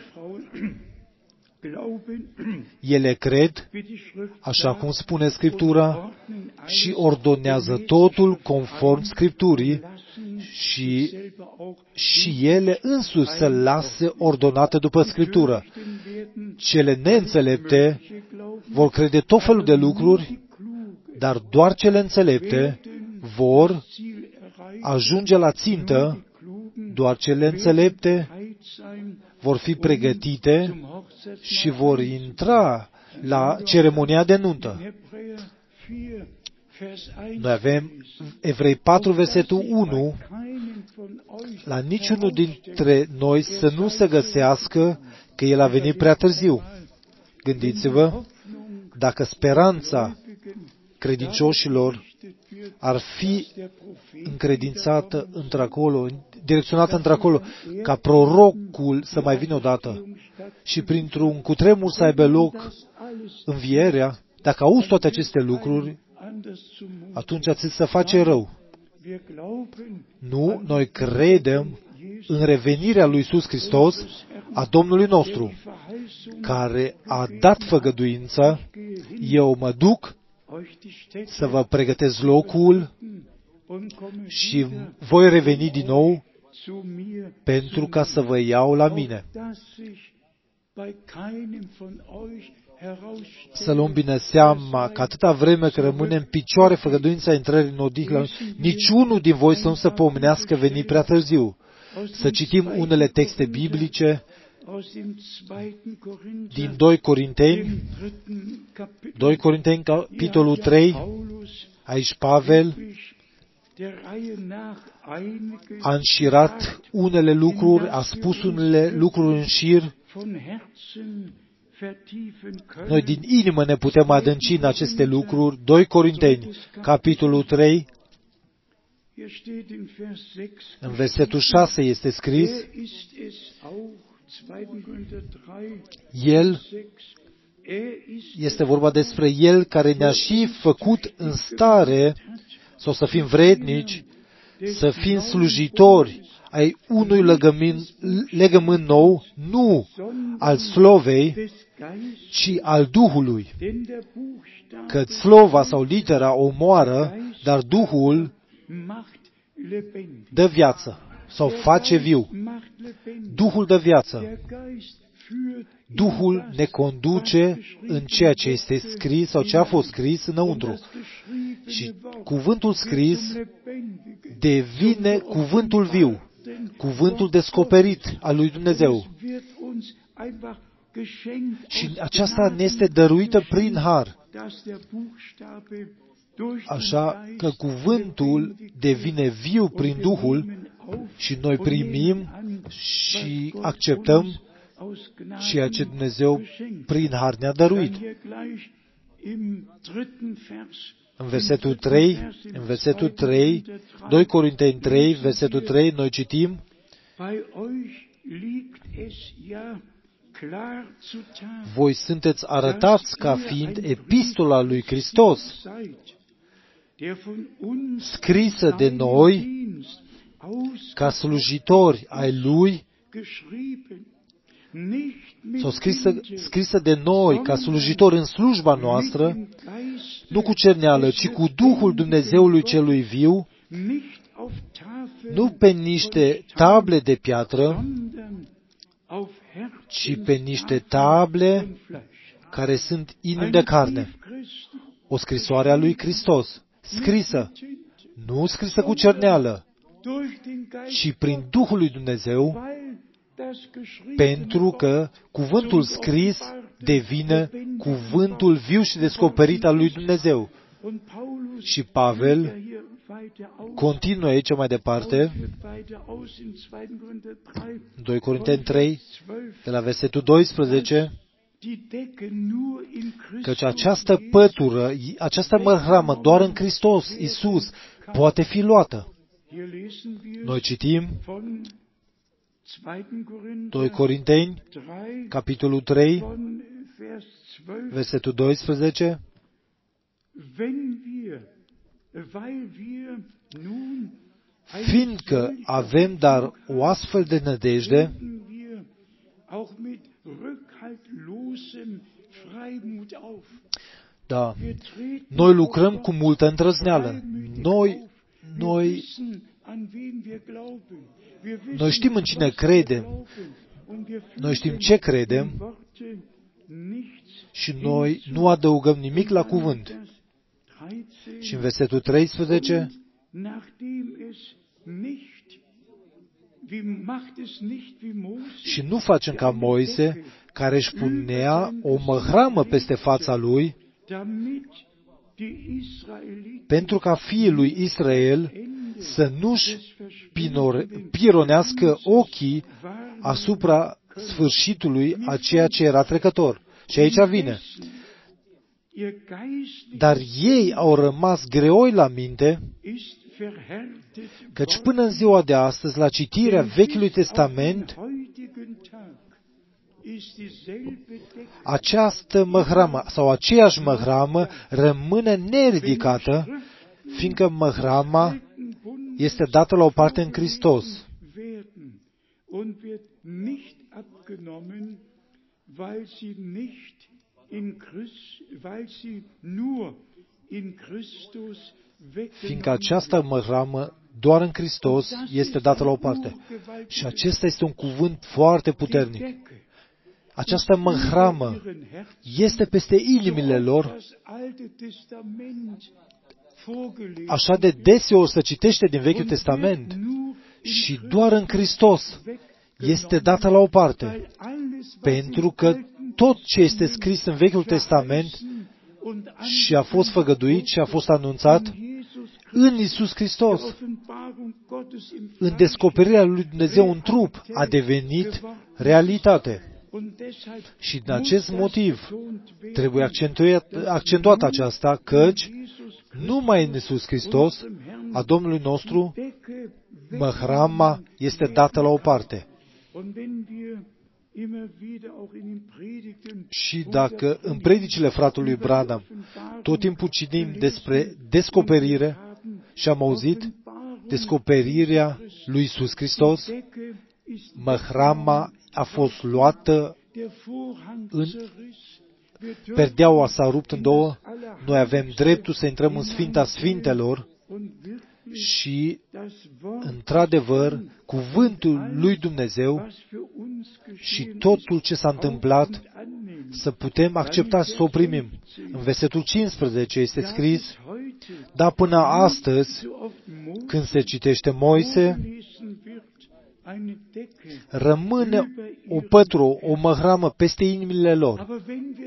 Ele cred, așa cum spune Scriptura, și ordonează totul conform Scripturii și, și ele însuși să lase ordonate după Scriptură. Cele neînțelepte vor crede tot felul de lucruri, dar doar cele înțelepte vor ajunge la țintă, doar cele înțelepte vor fi pregătite și vor intra la ceremonia de nuntă. Noi avem Evrei patru, versetul unu, la niciunul dintre noi să nu se găsească că El a venit prea târziu. Gândiți-vă, dacă speranța credincioșilor ar fi încredințată într-acolo, direcționată într-acolo, ca prorocul să mai vină odată și printr-un cutremur să aibă loc învierea, dacă auzi toate aceste lucruri, atunci ți se face rău. Nu, noi credem în revenirea lui Iisus Hristos, a Domnului nostru, care a dat făgăduința, eu mă duc să vă pregătesc locul și voi reveni din nou pentru ca să vă iau la mine. Să luăm bine seama că atâta vreme că rămâne în picioare făgăduința intrării în odihnă, niciunul din voi să nu se pomenească veni prea târziu. Să citim unele texte biblice din doi Corinteni, doi Corinteni, capitolul trei, aici Pavel a înșirat unele lucruri, a spus unele lucruri în șir. Noi din inimă ne putem adânci în aceste lucruri. doi Corinteni, capitolul trei, în versetul șase este scris, El, este vorba despre El care ne-a și făcut în stare, sau să fim vrednici, să fim slujitori ai unui legământ, legământ nou, nu al slovei, ci al Duhului. Că slova sau litera omoară, dar Duhul dă viață sau face viu. Duhul dă viață. Duhul ne conduce în ceea ce este scris sau ce a fost scris înăuntru. Și cuvântul scris devine cuvântul viu, cuvântul descoperit al lui Dumnezeu. Și aceasta ne este dăruită prin har. Așa că cuvântul devine viu prin Duhul și noi primim și acceptăm ceea ce Dumnezeu prin har ne-a dăruit. În versetul trei, în versetul trei, doi Corinteni trei, versetul trei, noi citim: voi sunteți arătați ca fiind epistola lui Hristos, scrisă de noi ca slujitori ai Lui, sau scrisă, scrisă de noi ca slujitori în slujba noastră, nu cu cerneală, ci cu Duhul Dumnezeului celui viu, nu pe niște table de piatră, ci pe niște table care sunt inimi de carne. O scrisoare a lui Hristos, scrisă, nu scrisă cu cerneală, ci prin Duhul lui Dumnezeu, pentru că cuvântul scris devine cuvântul viu și descoperit al lui Dumnezeu. Și Pavel continuă aici mai departe, doi Corinteni trei, de la versetul doisprezece, căci această pătură, această măhramă doar în Hristos Iisus poate fi luată. Noi citim doi Corinteni, capitolul trei, versetul doisprezece, fiindcă avem dar o astfel de nădejde, da, noi lucrăm cu multă îndrăzneală. Noi, noi, noi știm în cine credem, noi știm ce credem și noi nu adăugăm nimic la cuvânt. Și în versetul treisprezece, și nu facem ca Moise, care își punea o măhramă peste fața lui, pentru ca fiii lui Israel să nu-și pironească ochii asupra sfârșitului a ceea ce era trecător. Și aici vine. Dar ei au rămas greoi la minte, căci până în ziua de astăzi, la citirea Vechiului Testament, această măhramă sau aceeași măhramă rămâne neridicată, fiindcă măhrama este dată la o parte în Hristos. Fiindcă această măhramă doar în Hristos este dată la o parte. Și acesta este un cuvânt foarte puternic. Această măhramă este peste inimile lor. Așa de deseori se citește din Vechiul Testament și doar în Hristos este dată la o parte. Pentru că tot ce este scris în Vechiul Testament și a fost făgăduit și a fost anunțat în Iisus Hristos, în descoperirea lui Dumnezeu în trup, a devenit realitate. Și din acest motiv trebuie accentuat, accentuat aceasta, căci numai în Iisus Hristos, a Domnului nostru, măhrama este dată la o parte. Și dacă în predicile fratelui Branham tot timpul citim despre descoperire și am auzit descoperirea lui Iisus Hristos, măhrama a fost luată în perdeaua s-a rupt în două, noi avem dreptul să intrăm în Sfinta Sfintelor și, într-adevăr, cuvântul lui Dumnezeu, și totul ce s-a întâmplat să putem accepta și să o primim. În versetul cincisprezece este scris, dar până astăzi, când se citește Moise, rămâne o pătură, o măhramă peste inimile lor.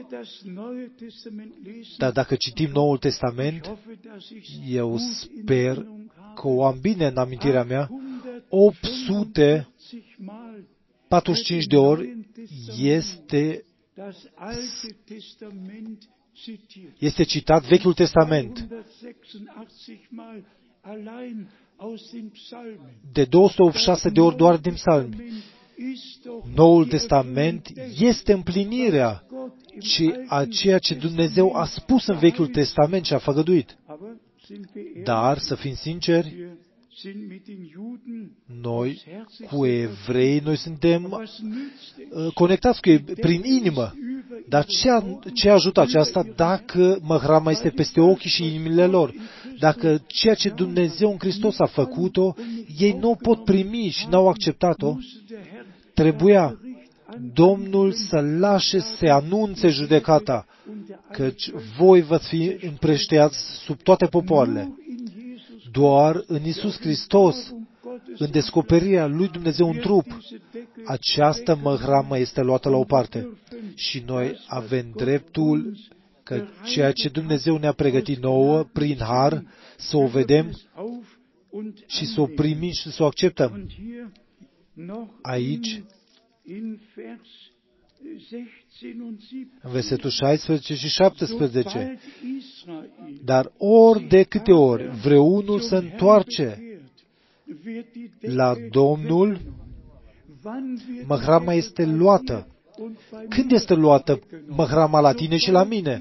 Dar dacă citim Noul Testament, eu sper că o am bine în amintirea mea, opt sute patruzeci și cinci de ori este, este citat Vechiul Testament. De două sute optzeci și șase de ori doar din psalmi. Noul Testament este împlinirea a ceea ce Dumnezeu a spus în Vechiul Testament și a făgăduit. Dar, să fim sinceri, noi, cu evrei, noi suntem uh, conectați cu ei prin inimă. Dar ce, ce ajută aceasta dacă măhrama este peste ochii și inimile lor? Dacă ceea ce Dumnezeu în Hristos a făcut-o, ei nu o pot primi și n-au acceptat-o, trebuia Domnul să lașe să anunțe judecata, căci voi veți fi împrăștiați sub toate popoarele. Doar în Iisus Hristos, în descoperirea lui Dumnezeu în trup, această măhramă este luată la o parte. Și noi avem dreptul că ceea ce Dumnezeu ne-a pregătit nouă, prin har, să o vedem și să o primim și să o acceptăm. Aici, în versetul șaisprezece și șaptesprezece, dar ori de câte ori vreunul se întoarce la Domnul, măhrama este luată. Când este luată măhrama la tine și la mine?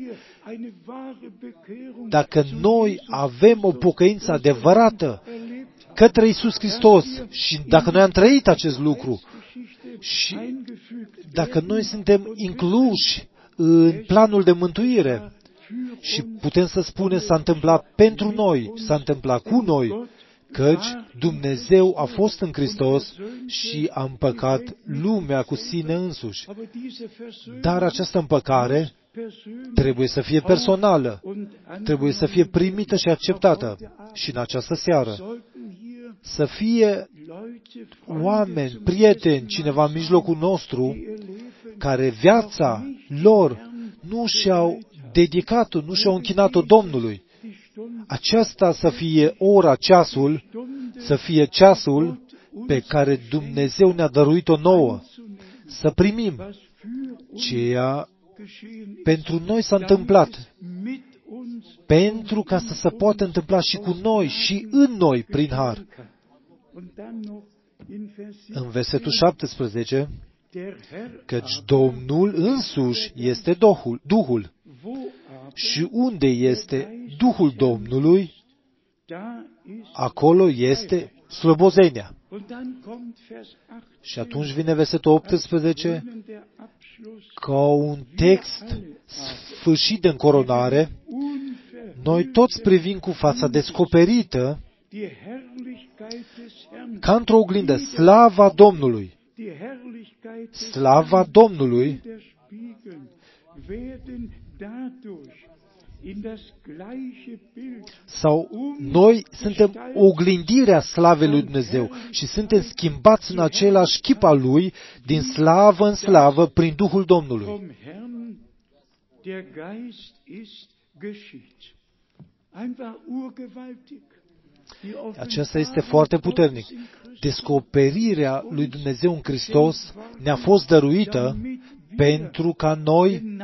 Dacă noi avem o pocăință adevărată către Iisus Hristos și dacă noi am trăit acest lucru și dacă noi suntem incluși în planul de mântuire și putem să spunem s-a întâmplat pentru noi, s-a întâmplat cu noi, căci Dumnezeu a fost în Hristos și a împăcat lumea cu sine însuși. Dar această împăcare trebuie să fie personală, trebuie să fie primită și acceptată. Și în această seară să fie oameni, prieteni, cineva în mijlocul nostru, care viața lor nu și-au dedicat-o, nu și-au închinat-o Domnului. Aceasta să fie ora, ceasul, să fie ceasul pe care Dumnezeu ne-a dăruit-o nouă, să primim ceea pentru noi s-a întâmplat, pentru ca să se poată întâmpla și cu noi și în noi prin har. În versetul șaptesprezece, căci Domnul însuși este Duhul, Duhul. Și unde este Duhul Domnului, acolo este slobozenia. Și atunci vine versetul optsprezece, ca un text sfârșit de încoronare, noi toți privim cu fața descoperită, ca într-o oglindă, slava Domnului. Slava Domnului sau noi suntem oglindirea slavei lui Dumnezeu și suntem schimbați în același chip al Lui, din slavă în slavă, prin Duhul Domnului. Aceasta este foarte puternic. Descoperirea lui Dumnezeu în Hristos ne-a fost dăruită pentru ca noi,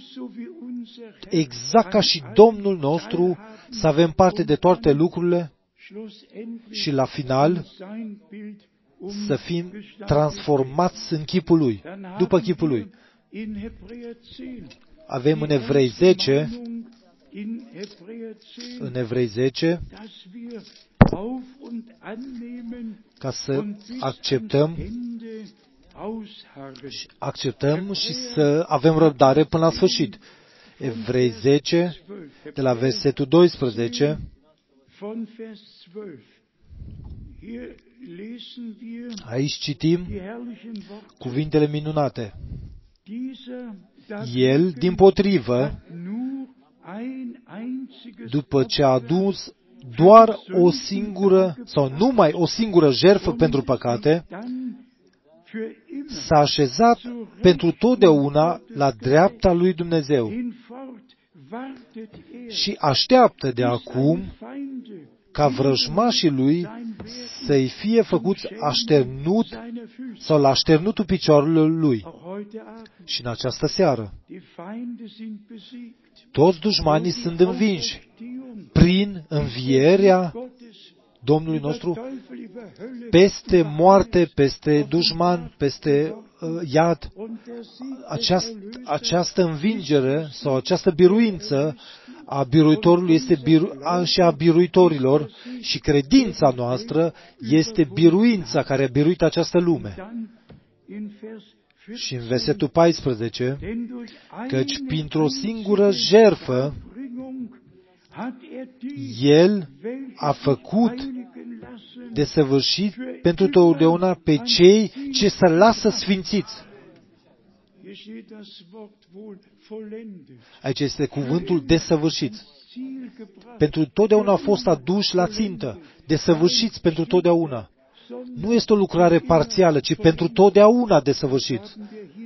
exact ca și Domnul nostru, să avem parte de toate lucrurile și la final să fim transformați în chipul Lui, după chipul Lui. Avem în Evrei zece, în Evrei zece, ca să acceptăm acceptăm și să avem răbdare până la sfârșit. Evrei zece, de la versetul doisprezece, Aici citim cuvintele minunate. El, dimpotrivă, după ce a adus doar o singură sau numai o singură jertfă pentru păcate, s-a așezat pentru totdeauna la dreapta lui Dumnezeu și așteaptă de acum ca vrăjmașii lui să-i fie făcuți așternut sau la așternutul picioarelor lui. Și în această seară, toți dușmanii sunt învinși prin învierea Domnului nostru peste moarte, peste dușman, peste uh, iad. Aceast, această învingere sau această biruință a biruitorului este biru, a, și a biruitorilor și credința noastră este biruința care a biruit această lume. Și în versetul paisprezece, căci printr-o singură jertfă El a făcut desăvârșit pentru totdeauna pe cei ce se lasă sfințiți. Aici este cuvântul desăvârșiți. Pentru totdeauna au fost aduși la țintă, desăvârșiți pentru totdeauna. Nu este o lucrare parțială, ci pentru totdeauna desăvârșiți.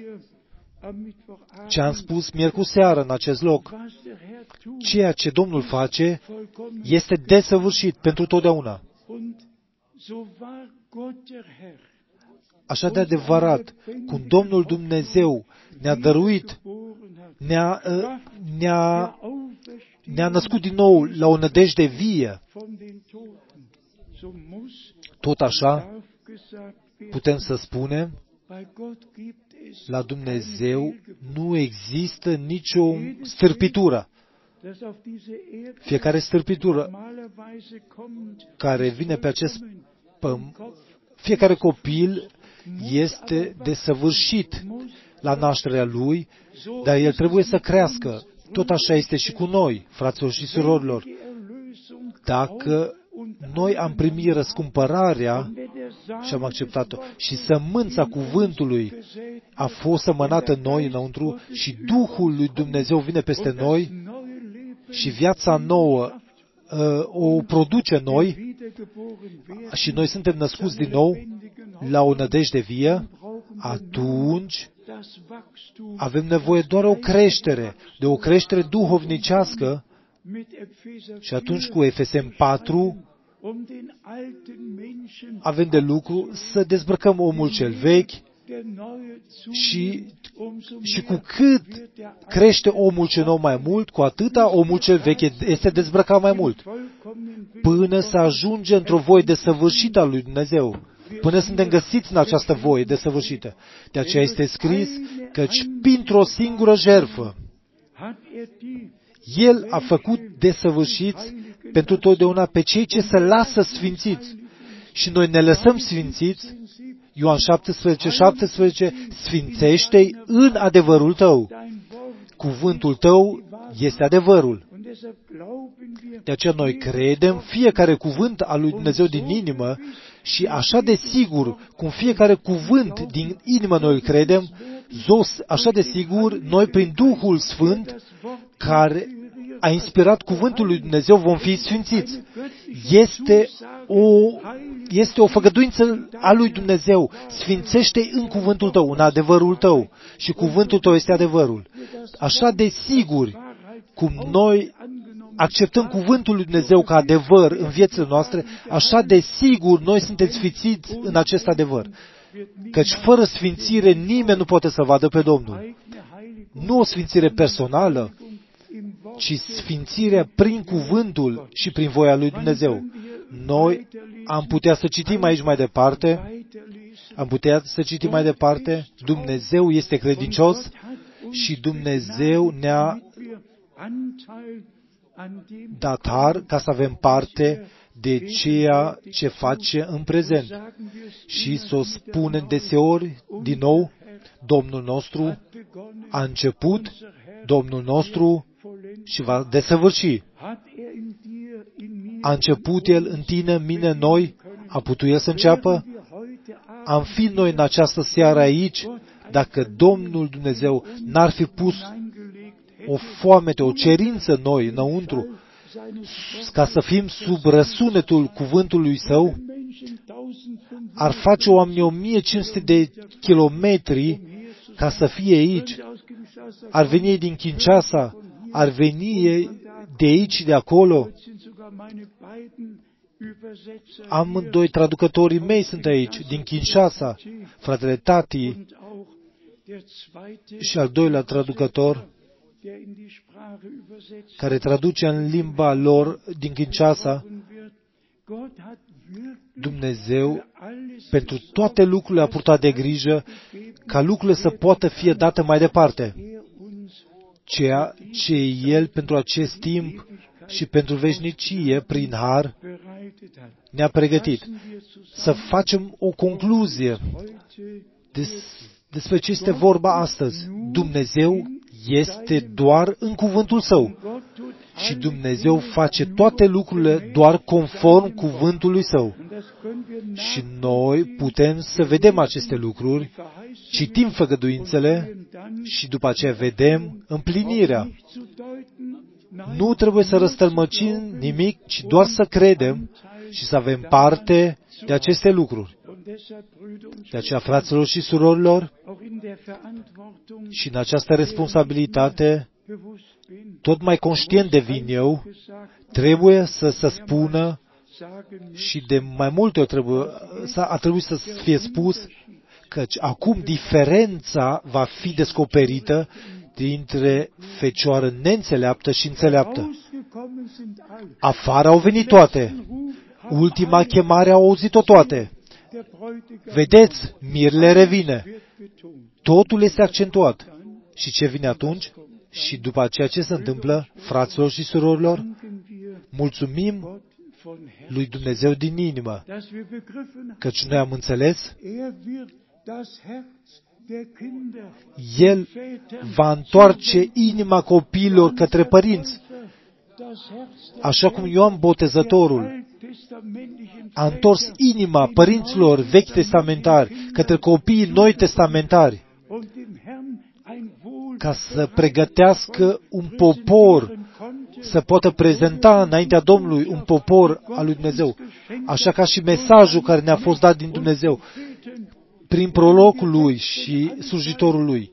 Ce am spus miercuri seară în acest loc, ceea ce Domnul face este desăvârșit pentru totdeauna. Așa de adevărat, cum Domnul Dumnezeu ne-a dăruit, ne-a, ne-a, ne-a născut din nou la o nădejde vie, tot așa putem să spunem, la Dumnezeu nu există nicio stârpitură. Fiecare stârpitură care vine pe acest pământ, fiecare copil este desăvârșit la nașterea lui, dar el trebuie să crească. Tot așa este și cu noi, fraților și surorilor. Dacă noi am primit răscumpărarea și am acceptat-o și sămânța cuvântului a fost sămănată în noi înăuntru și Duhul lui Dumnezeu vine peste noi și viața nouă uh, o produce noi și noi suntem născuți din nou la o nădejde vie, atunci avem nevoie doar o creștere, de o creștere duhovnicească și atunci cu Efeseni patru avem de lucru să dezbrăcăm omul cel vechi și, și cu cât crește omul cel nou mai mult, cu atâta omul cel vechi este dezbrăcat mai mult, până să ajunge într-o voie desăvârșită a lui Dumnezeu, până suntem găsiți în această voie desăvârșită. De aceea este scris, căci printr-o singură jertfă El a făcut desăvârșiți pentru totdeauna pe cei ce se lasă sfințiți. Și noi ne lăsăm sfințiți. Ioan șaptesprezece, șaptesprezece, sfințește-i în adevărul tău. Cuvântul tău este adevărul. De aceea noi credem fiecare cuvânt al lui Dumnezeu din inimă și așa de sigur cum fiecare cuvânt din inimă noi îl credem, așa de sigur noi prin Duhul Sfânt care a inspirat cuvântul lui Dumnezeu vom fi sfințiți. Este o, este o făgăduință a lui Dumnezeu. Sfințește în cuvântul tău, în adevărul tău. Și cuvântul tău este adevărul. Așa de sigur cum noi acceptăm cuvântul lui Dumnezeu ca adevăr în viețile noastre, așa de sigur noi suntem sfințiți în acest adevăr. Căci fără sfințire nimeni nu poate să vadă pe Domnul. Nu o sfințire personală, ci sfințirea prin cuvântul și prin voia lui Dumnezeu. Noi am putea să citim aici mai departe, am putea să citim mai departe, Dumnezeu este credincios și Dumnezeu ne-a dat har ca să avem parte de ceea ce face în prezent. Și să o spunem deseori din nou, Domnul nostru a început, Domnul nostru și va desăvârși. A început El în tine, în mine, noi, A putut El să înceapă? Am fi noi în această seară aici dacă Domnul Dumnezeu n-ar fi pus o foamete, o cerință noi înăuntru, ca să fim sub răsunetul cuvântului Său, ar face oamenii o mie cinci sute de kilometri ca să fie aici. Ar veni ei din Kinshasa, ar veni ei de aici și de acolo. Amândoi traducătorii mei sunt aici, din Kinshasa, fratele Tati și al doilea traducător, care traduce în limba lor din Kinshasa. Dumnezeu pentru toate lucrurile a purtat de grijă ca lucrurile să poată fi date mai departe. Ceea ce El pentru acest timp și pentru veșnicie, prin har, ne-a pregătit. Să facem o concluzie des, despre ce este vorba astăzi. Dumnezeu este doar în cuvântul Său și Dumnezeu face toate lucrurile doar conform cuvântului Său. Și noi putem să vedem aceste lucruri, citim făgăduințele și după aceea vedem împlinirea. Nu trebuie să răstălmăcim nimic, ci doar să credem și să avem parte de aceste lucruri. De aceea, fraților și surorilor, și în această responsabilitate, tot mai conștient devin eu, trebuie să se spună și de mai multe ori trebuie, a trebuit să fie spus că acum diferența va fi descoperită dintre fecioară neînțeleaptă și înțeleaptă. Afară au venit toate. Ultima chemare au auzit-o toate. Vedeți, mirele revine. Totul este accentuat. Și ce vine atunci? Și după aceea ce se întâmplă, fraților și surorilor? Mulțumim lui Dumnezeu din inimă, căci noi am înțeles, El va întoarce inima copiilor către părinți, așa cum Ioan Botezătorul a întors inima părinților vechi testamentari către copiii noi testamentari, ca să pregătească un popor, să poată prezenta înaintea Domnului un popor al lui Dumnezeu. Așa ca și mesajul care ne-a fost dat din Dumnezeu, prin prologul lui și slujitorul lui.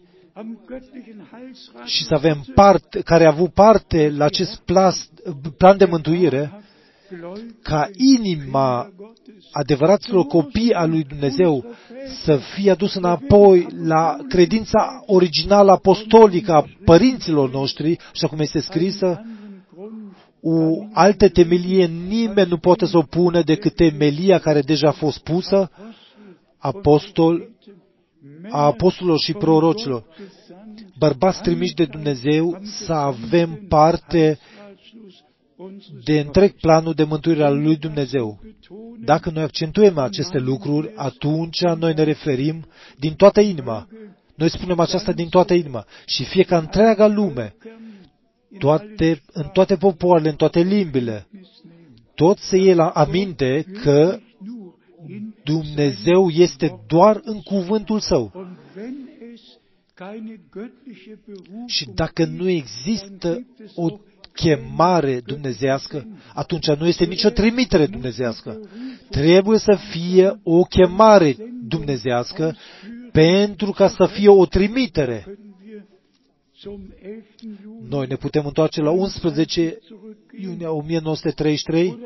Și să avem parte, care a avut parte la acest plas, plan de mântuire, ca inima adevăraților copii al lui Dumnezeu să fie adus înapoi la credința originală apostolică a părinților noștri, așa cum este scrisă, o altă temelie nimeni nu poate să o pună decât temelia care deja a fost pusă, apostol, a apostolilor și prorocilor, bărbați trimiși de Dumnezeu să avem parte de întreg planul de mântuire al lui Dumnezeu. Dacă noi accentuăm aceste lucruri, atunci noi ne referim din toată inima. Noi spunem aceasta din toată inima. Și fie ca întreaga lume, toate, în toate popoarele, în toate limbile, tot se iei la aminte că Dumnezeu este doar în cuvântul Său. Și dacă nu există o chemare dumnezească, atunci nu este nicio trimitere dumnezească. Trebuie să fie o chemare dumnezească pentru ca să fie o trimitere. Noi ne putem întoarce la unsprezece iunie o mie nouă sute treizeci și trei,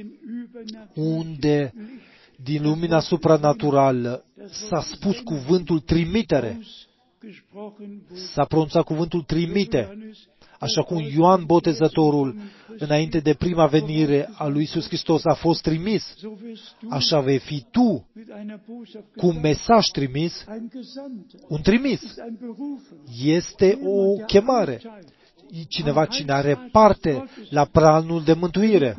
unde din lumina supranaturală s-a spus cuvântul trimitere. S-a pronunțat cuvântul trimite. Așa cum Ioan Botezătorul, înainte de prima venire a lui Iisus Hristos, a fost trimis, așa vei fi tu, cu un mesaj trimis, un trimis. Este o chemare. Cineva cine are parte la planul de mântuire.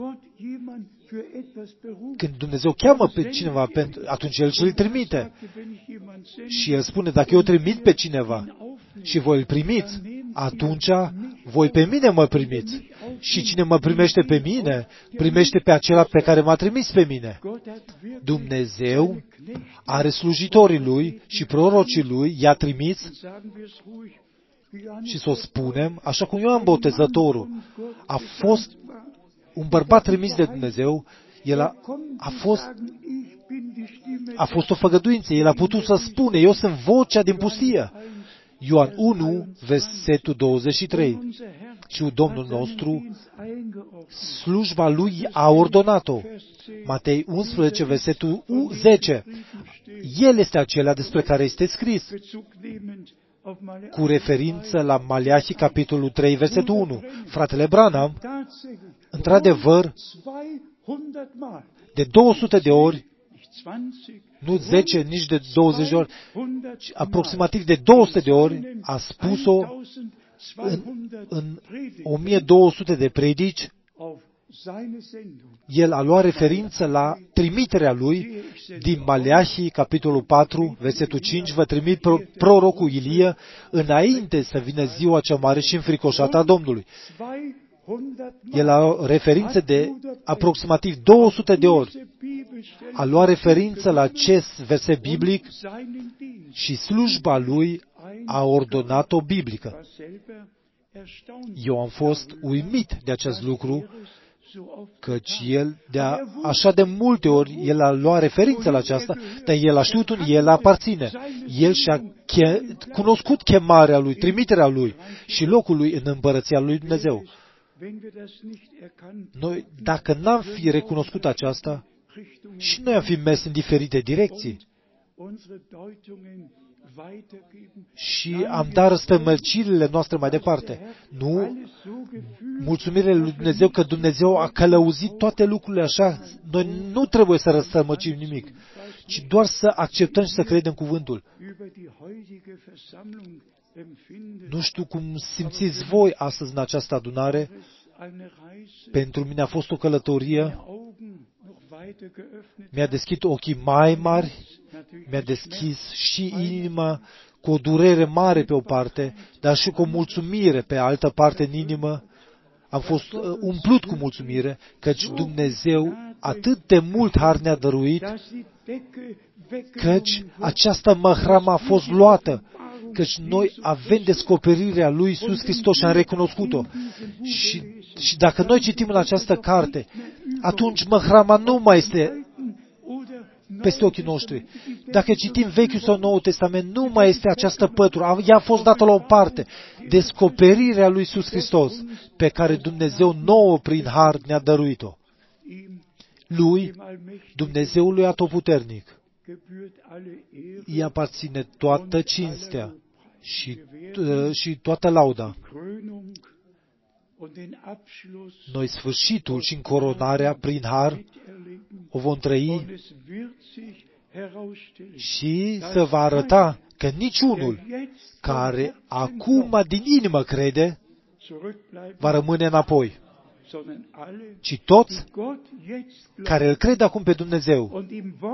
Când Dumnezeu cheamă pe cineva, atunci El și-l trimite. Și El spune, dacă eu trimit pe cineva și voi îl primiți, atunci voi pe mine mă primiți. Și cine mă primește pe mine, primește pe acela pe care m-a trimis pe mine. Dumnezeu are slujitorii Lui și prorocii Lui, i-a trimis, și să o spunem, așa cum Ioan Botezătorul a fost un bărbat trimis de Dumnezeu, el a, a fost a fost o făgăduință, el a putut să spune, eu sunt vocea din pustie. Ioan unu, versetul douăzeci și trei. Și Domnul nostru, slujba Lui a ordonat-o. Matei unsprezece, versetul zece. El este acela despre care este scris, cu referință la Maleahi, capitolul trei, versetul unu. Fratele Branham, într-adevăr, de două sute de ori, nu zece, nici de douăzeci de ori, ci aproximativ de două sute de ori a spus-o în, în o mie două sute de predici. El a luat referință la trimiterea lui din Maleahi, capitolul patru, versetul cinci, vă trimit prorocul Ilie înainte să vină ziua cea mare și înfricoșată a Domnului. El a referință de aproximativ două sute de ori. A luat referință la acest verset biblic și slujba lui a ordonat-o biblică. Eu am fost uimit de acest lucru, căci el, de a, așa de multe ori, el a luat referință la aceasta, dar el a știut unde el aparține. El și-a che, cunoscut chemarea lui, trimiterea lui și locul lui în împărăția lui Dumnezeu. Noi, dacă n-am fi recunoscut aceasta, și noi am fi mers în diferite direcții și am dat răstămărcirile noastre mai departe. Nu, mulțumirile lui Dumnezeu că Dumnezeu a călăuzit toate lucrurile așa. Noi nu trebuie să răstămărcim nimic, ci doar să acceptăm și să credem cuvântul. Nu știu cum simțiți voi astăzi în această adunare. Pentru mine a fost o călătorie. Mi-a deschis ochii mai mari, mi-a deschis și inima cu o durere mare pe o parte, dar și cu o mulțumire pe altă parte în inimă. Am fost uh, umplut cu mulțumire, căci Dumnezeu atât de mult har ne-a dăruit, căci această măhramă a fost luată, căci noi avem descoperirea lui Iisus Hristos și am recunoscut-o. Și, și dacă noi citim în această carte, atunci măhrama nu mai este peste ochii noștri. Dacă citim Vechiul sau Noul Testament, nu mai este această pătură. Ea a fost dată la o parte. Descoperirea lui Iisus Hristos, pe care Dumnezeu nouă prin har ne-a dăruit-o. Lui, Dumnezeului Atotputernic, îi aparține toată cinstea și, și toată lauda. Noi sfârșitul și încoronarea prin har o vom trăi și se va arăta că niciunul care acum din inimă crede va rămâne înapoi, ci toți care îl cred acum pe Dumnezeu.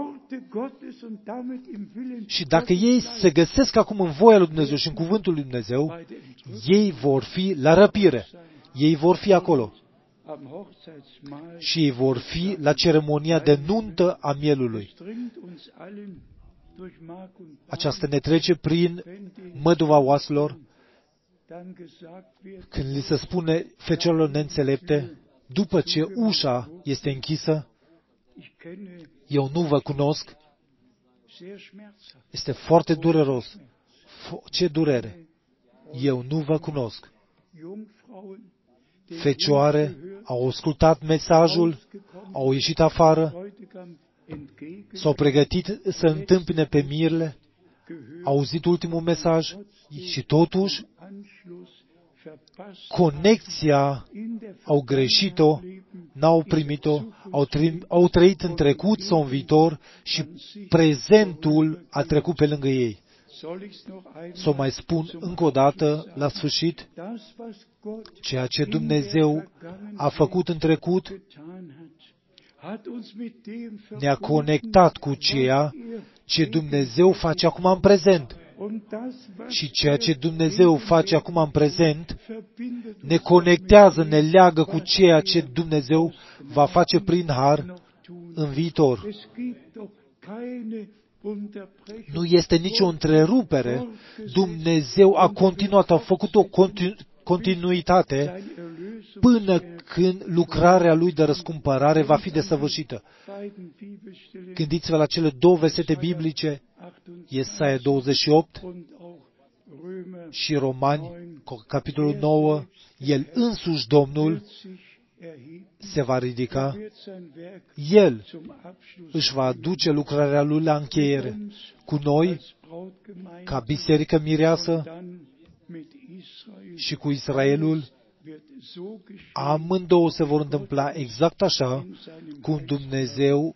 Și dacă ei se găsesc acum în voia lui Dumnezeu și în cuvântul lui Dumnezeu, ei vor fi la răpire. Ei vor fi acolo. Și ei vor fi la ceremonia de nuntă a mielului. Aceasta ne trece prin măduva oaselor, când li se spune fecioarelor neînțelepte, după ce ușa este închisă, eu nu vă cunosc, este foarte dureros. Ce durere! Eu nu vă cunosc. Fecioare au ascultat mesajul, au ieșit afară, s-au pregătit să întâmpine pe mirele, au auzit ultimul mesaj și totuși conexia au greșit-o, n-au primit-o, au, trim, au trăit în trecut sau în viitor și prezentul a trecut pe lângă ei. Să o mai spun încă o dată, la sfârșit, ceea ce Dumnezeu a făcut în trecut ne-a conectat cu ceea ce Dumnezeu face acum în prezent. Și ceea ce Dumnezeu face acum în prezent ne conectează, ne leagă cu ceea ce Dumnezeu va face prin har în viitor. Nu este nicio întrerupere. Dumnezeu a continuat, a făcut o continu- continuitate până când lucrarea Lui de răscumpărare va fi desăvârșită. Gândiți-vă la cele două versete biblice, Iesaia douăzeci și opt și Romani, capitolul nouă, El însuși, Domnul, se va ridica, El își va aduce lucrarea Lui la încheiere. Cu noi, ca biserică mireasă și cu Israelul, amândouă se vor întâmpla exact așa cum Dumnezeu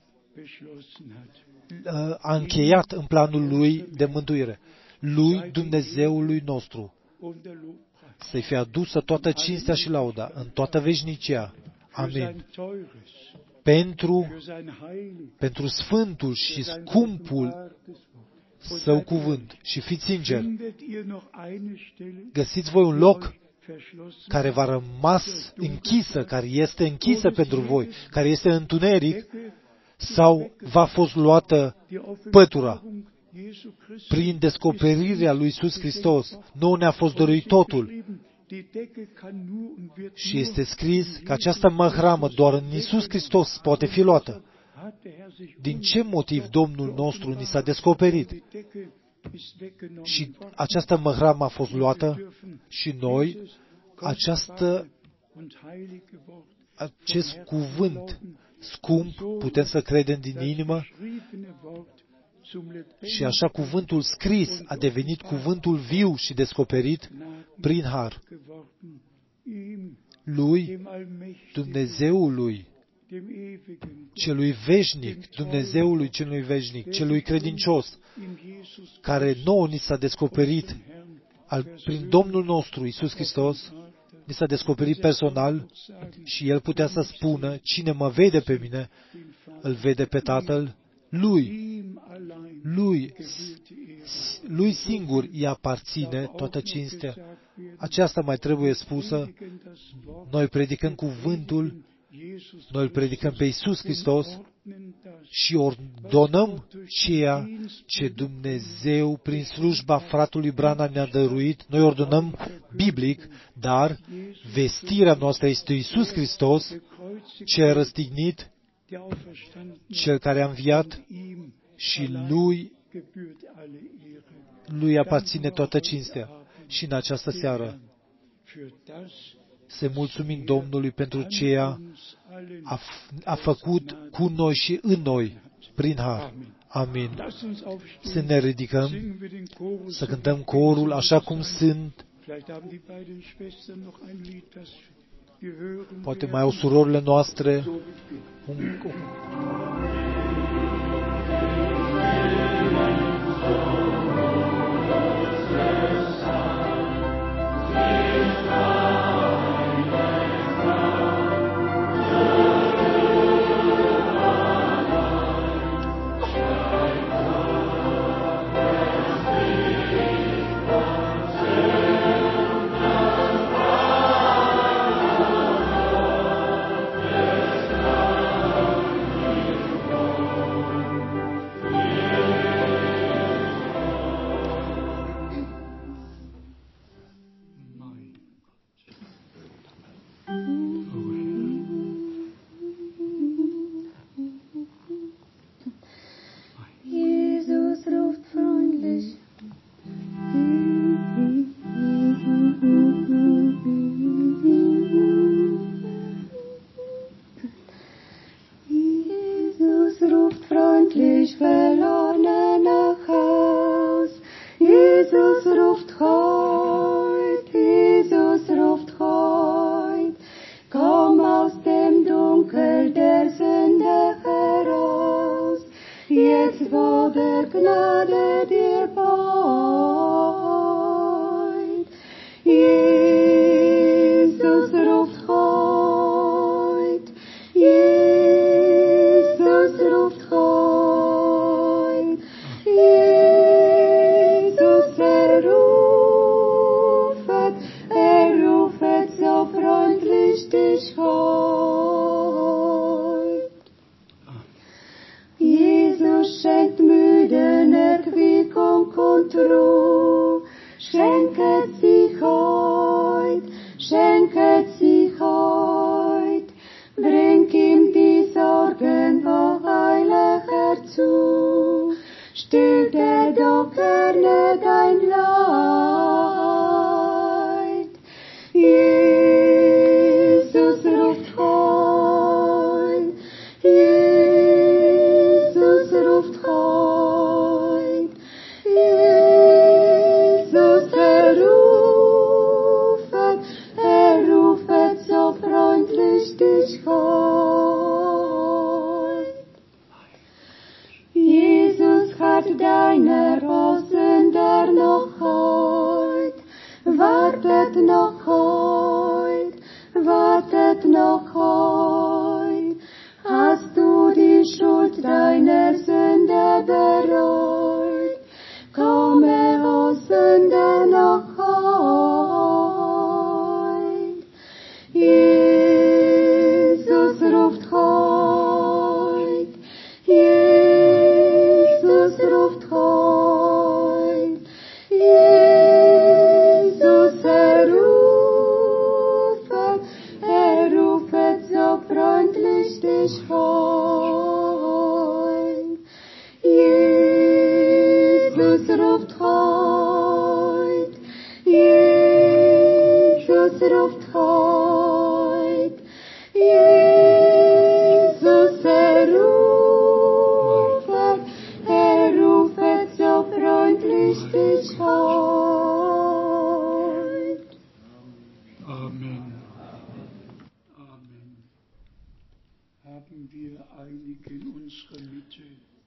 a încheiat în planul Lui de mântuire. Lui, Dumnezeului nostru, să-i fie adusă toată cinstea și lauda în toată veșnicia. Amin. Pentru, pentru sfântul și scumpul Său cuvânt. Și fiți sinceri, găsiți voi un loc care v-a rămas închisă, care este închisă pentru voi, care este în întuneric, sau v-a fost luată pătura prin descoperirea lui Iisus Hristos. Nouă ne-a fost dăruit totul. Și este scris că această măhramă doar în Iisus Hristos poate fi luată. Din ce motiv Domnul nostru ni s-a descoperit? Și această măhramă a fost luată și noi, această, acest cuvânt scump, putem să credem din inimă, și așa cuvântul scris a devenit cuvântul viu și descoperit prin har. Lui, Dumnezeului, celui veșnic, Dumnezeului celui veșnic, celui credincios, care nouă ni s-a descoperit al, prin Domnul nostru, Iisus Hristos, ni s-a descoperit personal și El putea să spună, cine mă vede pe mine, îl vede pe Tatăl Lui. Lui, lui singur îi aparține toată cinstea. Aceasta mai trebuie spusă. Noi predicăm cuvântul, noi îl predicăm pe Iisus Hristos și ordonăm ceea ce Dumnezeu, prin slujba fratului Branham ne-a dăruit. Noi ordonăm biblic, dar vestirea noastră este Iisus Hristos, cel răstignit, cel care a înviat, și Lui, Lui aparține toată cinstea. Și în această seară să mulțumim Domnului pentru ceea a, a făcut cu noi și în noi, prin har. Amin. Să ne ridicăm, să cântăm corul așa cum sunt. Poate mai au surorile noastre un, un, Jesus Frieden, Erquickung und Ruhe, schenket sich heut, schenket sich heut, bring ihm die Sorgen, o Heiliger, zu, stillt er doch gerne dein Leid. Jesus ruft heut, Jesus ruft heut, Jesus er rufet, er rufet so freundlich dich heut. Jesus hat deine Rosen der noch heut, wartet noch heut, wartet noch heut. Hast du die Schuld deiner Sünde bereut? Komme, o Sünder, noch heut. Jesus ruft heut, Jesus ruft heut, Jesus er rufet, er rufet so freundlich dich heut. Jesus ruft heut, Jesus ruft heut, Jesus er rufet, er rufet so freundlich dich heut. Amen. Amen. Haben wir einige in unserer Mitte,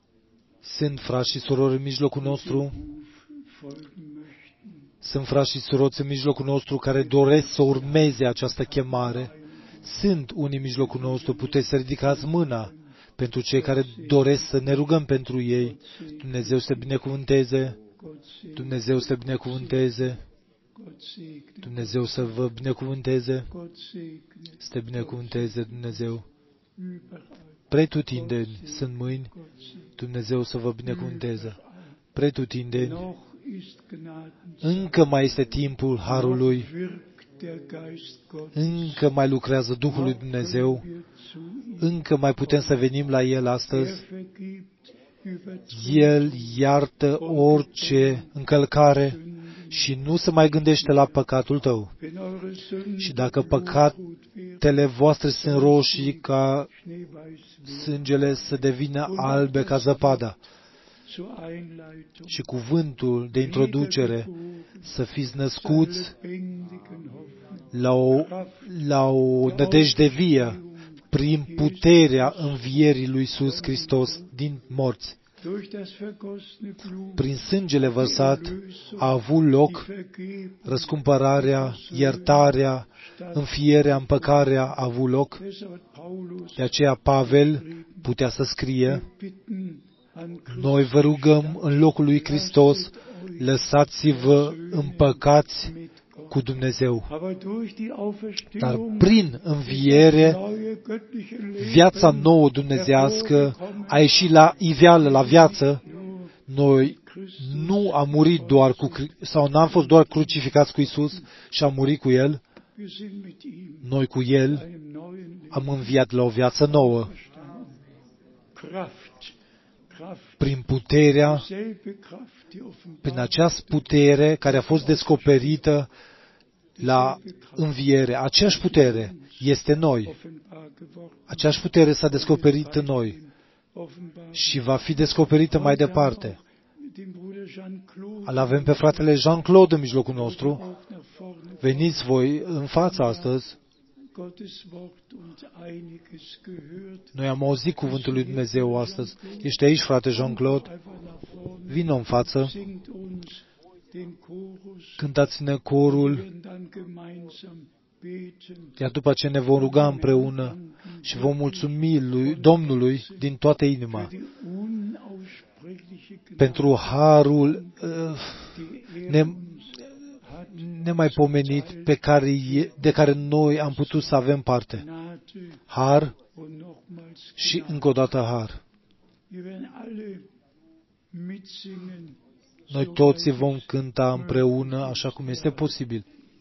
Sunt frați și surori în mijlocul nostru, Ruf folgen möchten? sunt frați și suroți în mijlocul nostru care doresc să urmeze această chemare. Sunt unii în mijlocul nostru, puteți să ridicați mâna pentru cei care doresc să ne rugăm pentru ei. Dumnezeu să te binecuvânteze, Gott segne, Dumnezeu să te binecuvânteze, Gott segne, Dumnezeu să vă binecuvânteze, Gott segne, să te binecuvânteze Dumnezeu. überall. Pretutindeni sunt mâini, Gott segne. Dumnezeu să vă binecuvânteze. Pretutindeni, Noch ist Gnaden, încă mai este timpul Harului, wirkt der Geist Gottes, încă mai lucrează Duhul lui Dumnezeu, wir zu ihm. încă mai putem să venim la El Er astăzi. vergibt über El iartă orice încălcare și nu se mai gândește la păcatul tău. wenn eure Sünden Și dacă blutrot werden, păcatele voastre sunt roșii ca schneeweiß werden. sângele, să devină albe ca zăpada. Zur Einleitung Și cuvântul de introducere, să fiți născuți lebendigen Hoffnung, la o, la o nădejde vie prin puterea învierii lui Iisus Hristos din morți. durch das vergossene Blut, Prin sângele vărsat a avut loc vergebung, răscumpărarea, iertarea, înfierea, împăcarea a avut loc. deshalb Paulus, De aceea Pavel putea să scrie: bitten an noi vă rugăm în locul lui Hristos, lăsați-vă împăcați cu Dumnezeu. Aber durch die Dar Auferstehung, prin înviere, neue göttliche Leben, viața nouă dumnezească a ieșit la iveală, la viață. Noi nu am murit doar cu, sau n-am fost doar crucificați cu Isus și am murit cu El. wir sind mit ihm Noi cu El einem neuen Leben am înviat la o viață nouă. verstanden. Kraft, Kraft, Prin puterea, selbe Kraft, die prin offenbar această putere care a fost descoperită la înviere. Aceeași putere este în noi. offenbar geworden, Aceeași putere s-a descoperit în noi offenbar. și va fi descoperită mai departe. Den Bruder Jean-Claude Îl avem pe fratele Jean-Claude în mijlocul nostru. auch nach vorne. Veniți voi în fața astăzi. Gottes Wort und einiges gehört. Noi am auzit cuvântul lui Dumnezeu astăzi. Ești aici, frate Jean-Claude? Einfach nach vorne. Vină în față. Singt uns den Chorus. Cântați-ne corul, Wir dann gemeinsam beten. iar după ce ne vom ruga împreună și vom mulțumi lui Domnului din toată inima Die unaussprechliche Gnade, pentru harul uh, die er ne, uns hat. nemaipomenit pe care, e- de care noi am putut să avem parte. Gnade Har und nochmals și Gnade. încă o dată har. Wir werden alle Noi toți vom cânta împreună așa cum este posibil.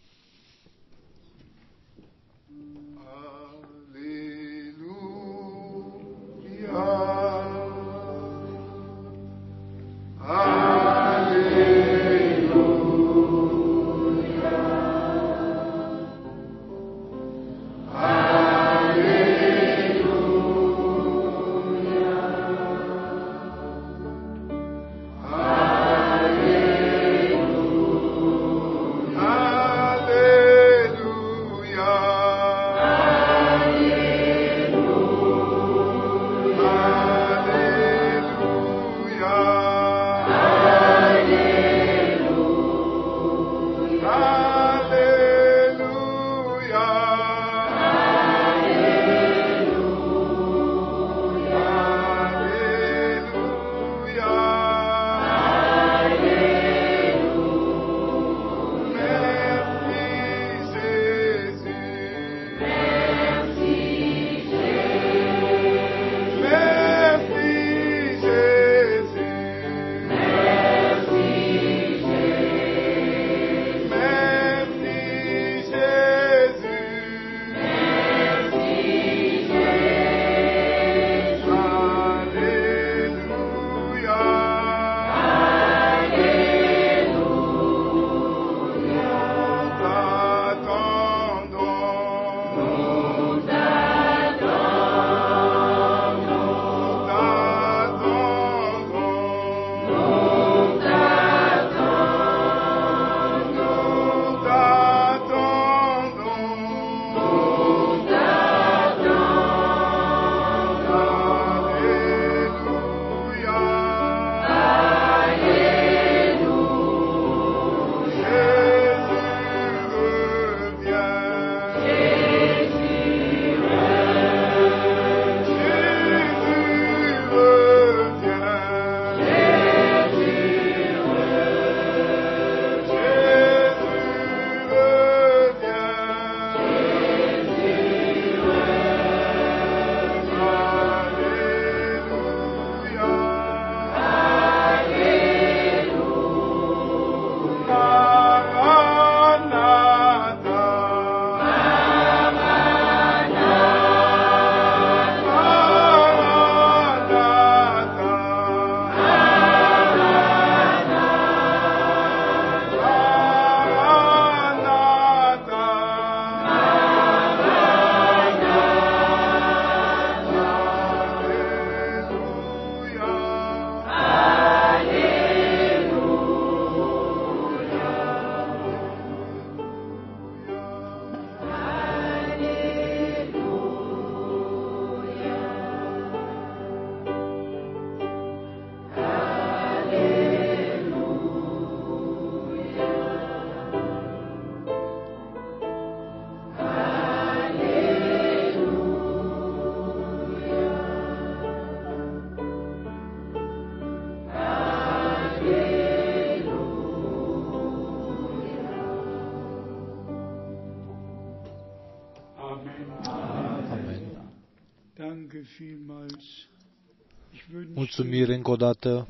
Mulțumire încă o dată.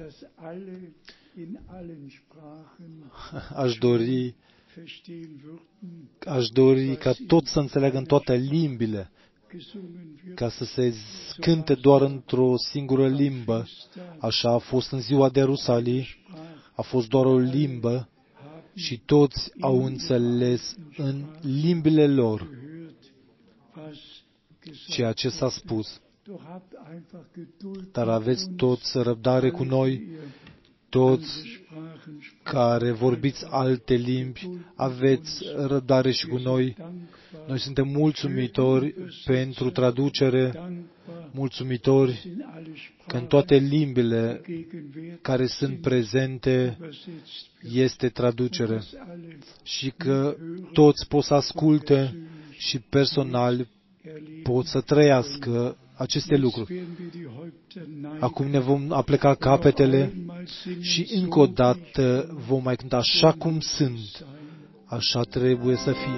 Aș dori, aș dori ca toți să înțeleagă în toate limbile, ca să se cânte doar într-o singură limbă. Așa a fost în ziua de Ierusalim, a fost doar o limbă și toți au înțeles în limbile lor ceea ce s-a spus. Dar aveți toți răbdare cu noi, toți care vorbiți alte limbi, aveți răbdare și cu noi. Noi suntem mulțumitori pentru traducere, mulțumitori că în toate limbile care sunt prezente este traducere și că toți pot să asculte și personal pot să trăiască aceste lucruri. Acum ne vom apleca capetele și încă o dată vom mai cânta așa cum sunt. Așa trebuie să fie.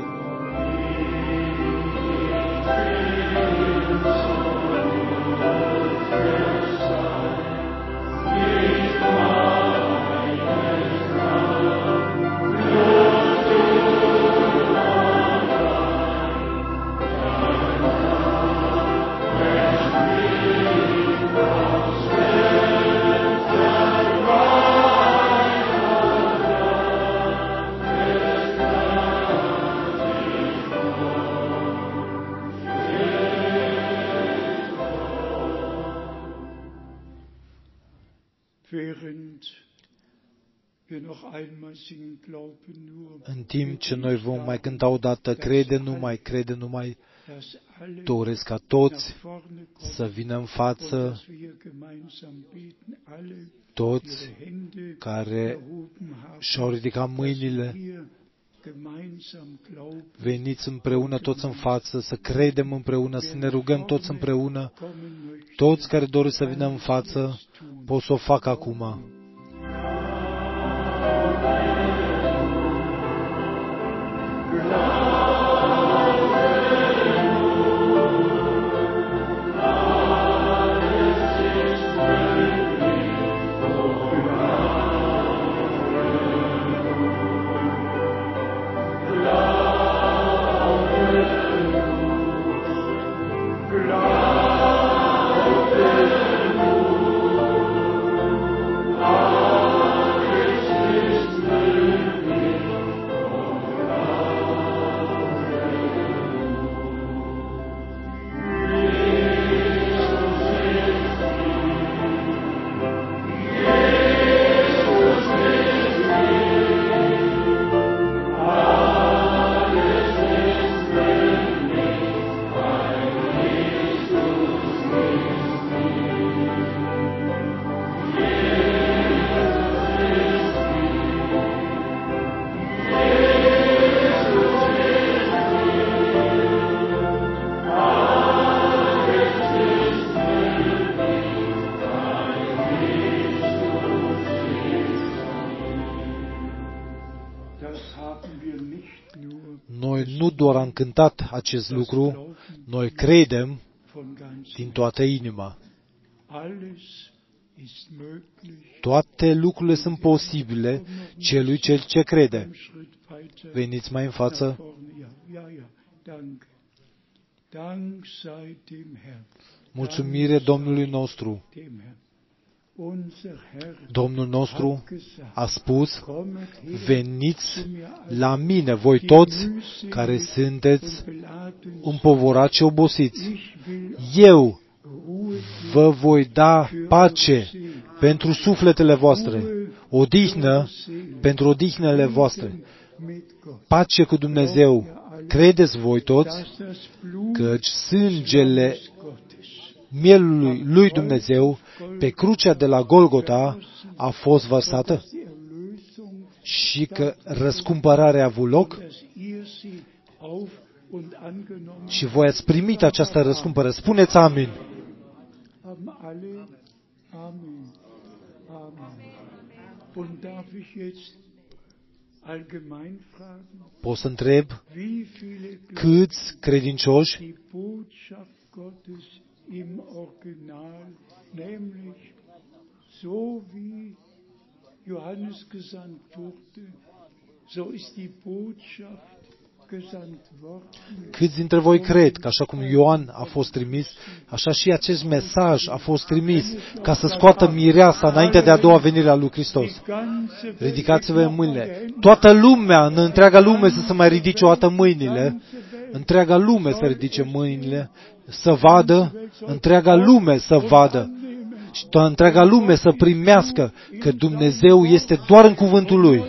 Amen. În timp ce noi vom mai cânta o dată, crede numai, crede numai, doresc ca toți să vină în față, toți care și-au ridicat mâinile, veniți împreună toți în față, să credem împreună, să ne rugăm toți împreună. Toți care doresc să vină în față, pot să o facă acum. Noi nu doar am cântat acest lucru, noi credem din toată inima. Toate lucrurile sunt posibile celui cel ce crede. Veniți mai în față. Mulțumire Domnului nostru. Domnul nostru a spus, veniți la mine, voi toți care sunteți împovorați și obosiți. Eu vă voi da pace pentru sufletele voastre, odihnă pentru odihnele voastre, pace cu Dumnezeu. Credeți voi toți căci sângele mielului lui Dumnezeu pe crucea de la Golgota a fost vărsată și că răscumpărarea a avut loc și voi ați primit această răscumpărare. Spuneți amin. Pot să întreb câți credincioși im Original, nämlich so wie Johannes gesandt wurde, so ist die Botschaft gesandt worden. Câți dintre voi cred că așa cum Ioan a fost trimis, așa și acest mesaj a fost trimis ca să scoată mireasa înainte de a doua venire a lui Hristos? Ridicați-vă mâinile. Toată lumea, în întreaga lume să se mai ridice o dată mâinile, întreaga lume să ridice mâinile, să vadă, întreaga lume să vadă și toată întreaga lume să primească că Dumnezeu este doar în cuvântul Lui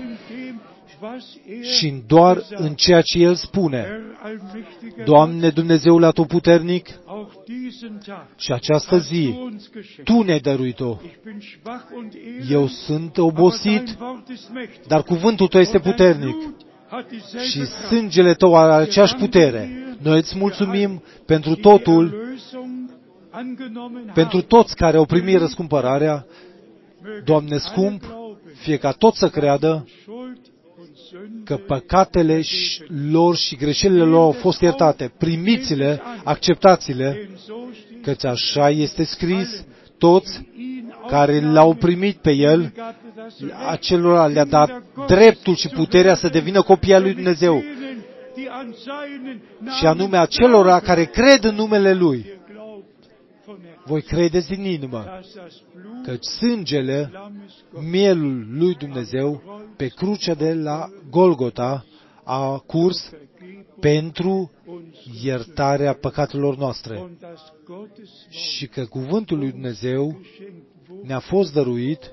și doar în ceea ce El spune. Doamne Dumnezeule Atotputernic, și această zi Tu ne-ai dăruit-o. Eu sunt obosit, dar cuvântul Tău este puternic și sângele Tău are aceeași putere. Noi îți mulțumim pentru totul, pentru toți care au primit răscumpărarea. Doamne scump, fie ca toți să creadă că păcatele lor și greșelile lor au fost iertate. Primiți-le, acceptați-le, căci așa este scris, toți care l-au primit pe El, acelora le-a dat dreptul și puterea să devină copii al lui Dumnezeu. Și anume acelora care cred în numele Lui. Voi credeți din inimă că sângele mielul lui Dumnezeu pe crucea de la Golgota a curs pentru iertarea păcatelor noastre și că cuvântul lui Dumnezeu ne-a fost dăruit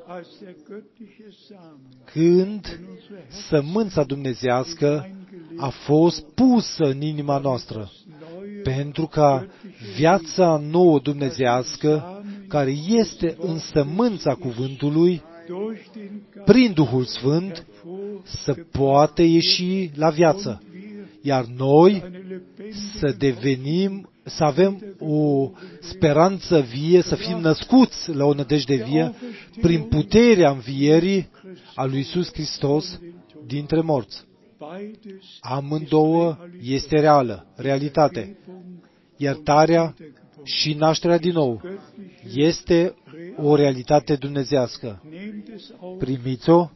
când sămânța dumnezeiască a fost pusă în inima noastră, pentru ca viața nouă dumnezeiască, care este în sămânța cuvântului, prin Duhul Sfânt, să poată ieși la viață. Iar noi să devenim, să avem o speranță vie, să fim născuți la o nădejde vie, prin puterea învierii a lui Iisus Hristos dintre morți. Amândouă este reală, realitate. Iertarea și nașterea din nou este o realitate dumnezească. Primiți-o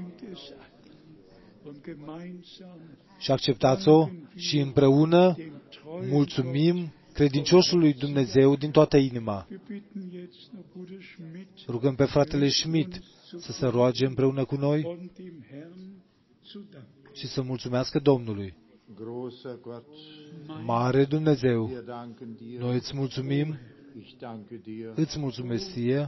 și acceptați-o și împreună mulțumim credinciosului Dumnezeu din toată inima. Rugăm pe fratele Schmidt să se roage împreună cu noi și să mulțumească Domnului. Mare Dumnezeu, noi îți mulțumim, îți mulțumesc ție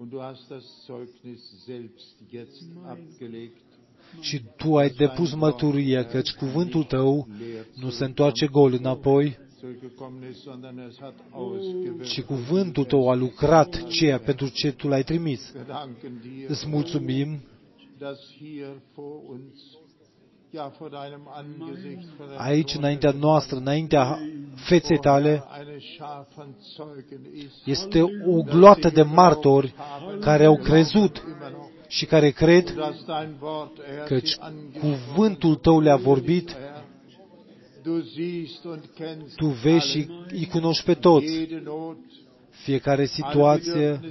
și tu ai depus mărturie căci cuvântul tău nu se întoarce gol înapoi, ci cuvântul tău a lucrat ceea pentru ce tu l-ai trimis. Îți mulțumim aici, înaintea noastră, înaintea feței tale, este o gloată de martori care au crezut și care cred căci cuvântul tău le-a vorbit. Tu vezi și îi cunoști pe toți. Fiecare situație,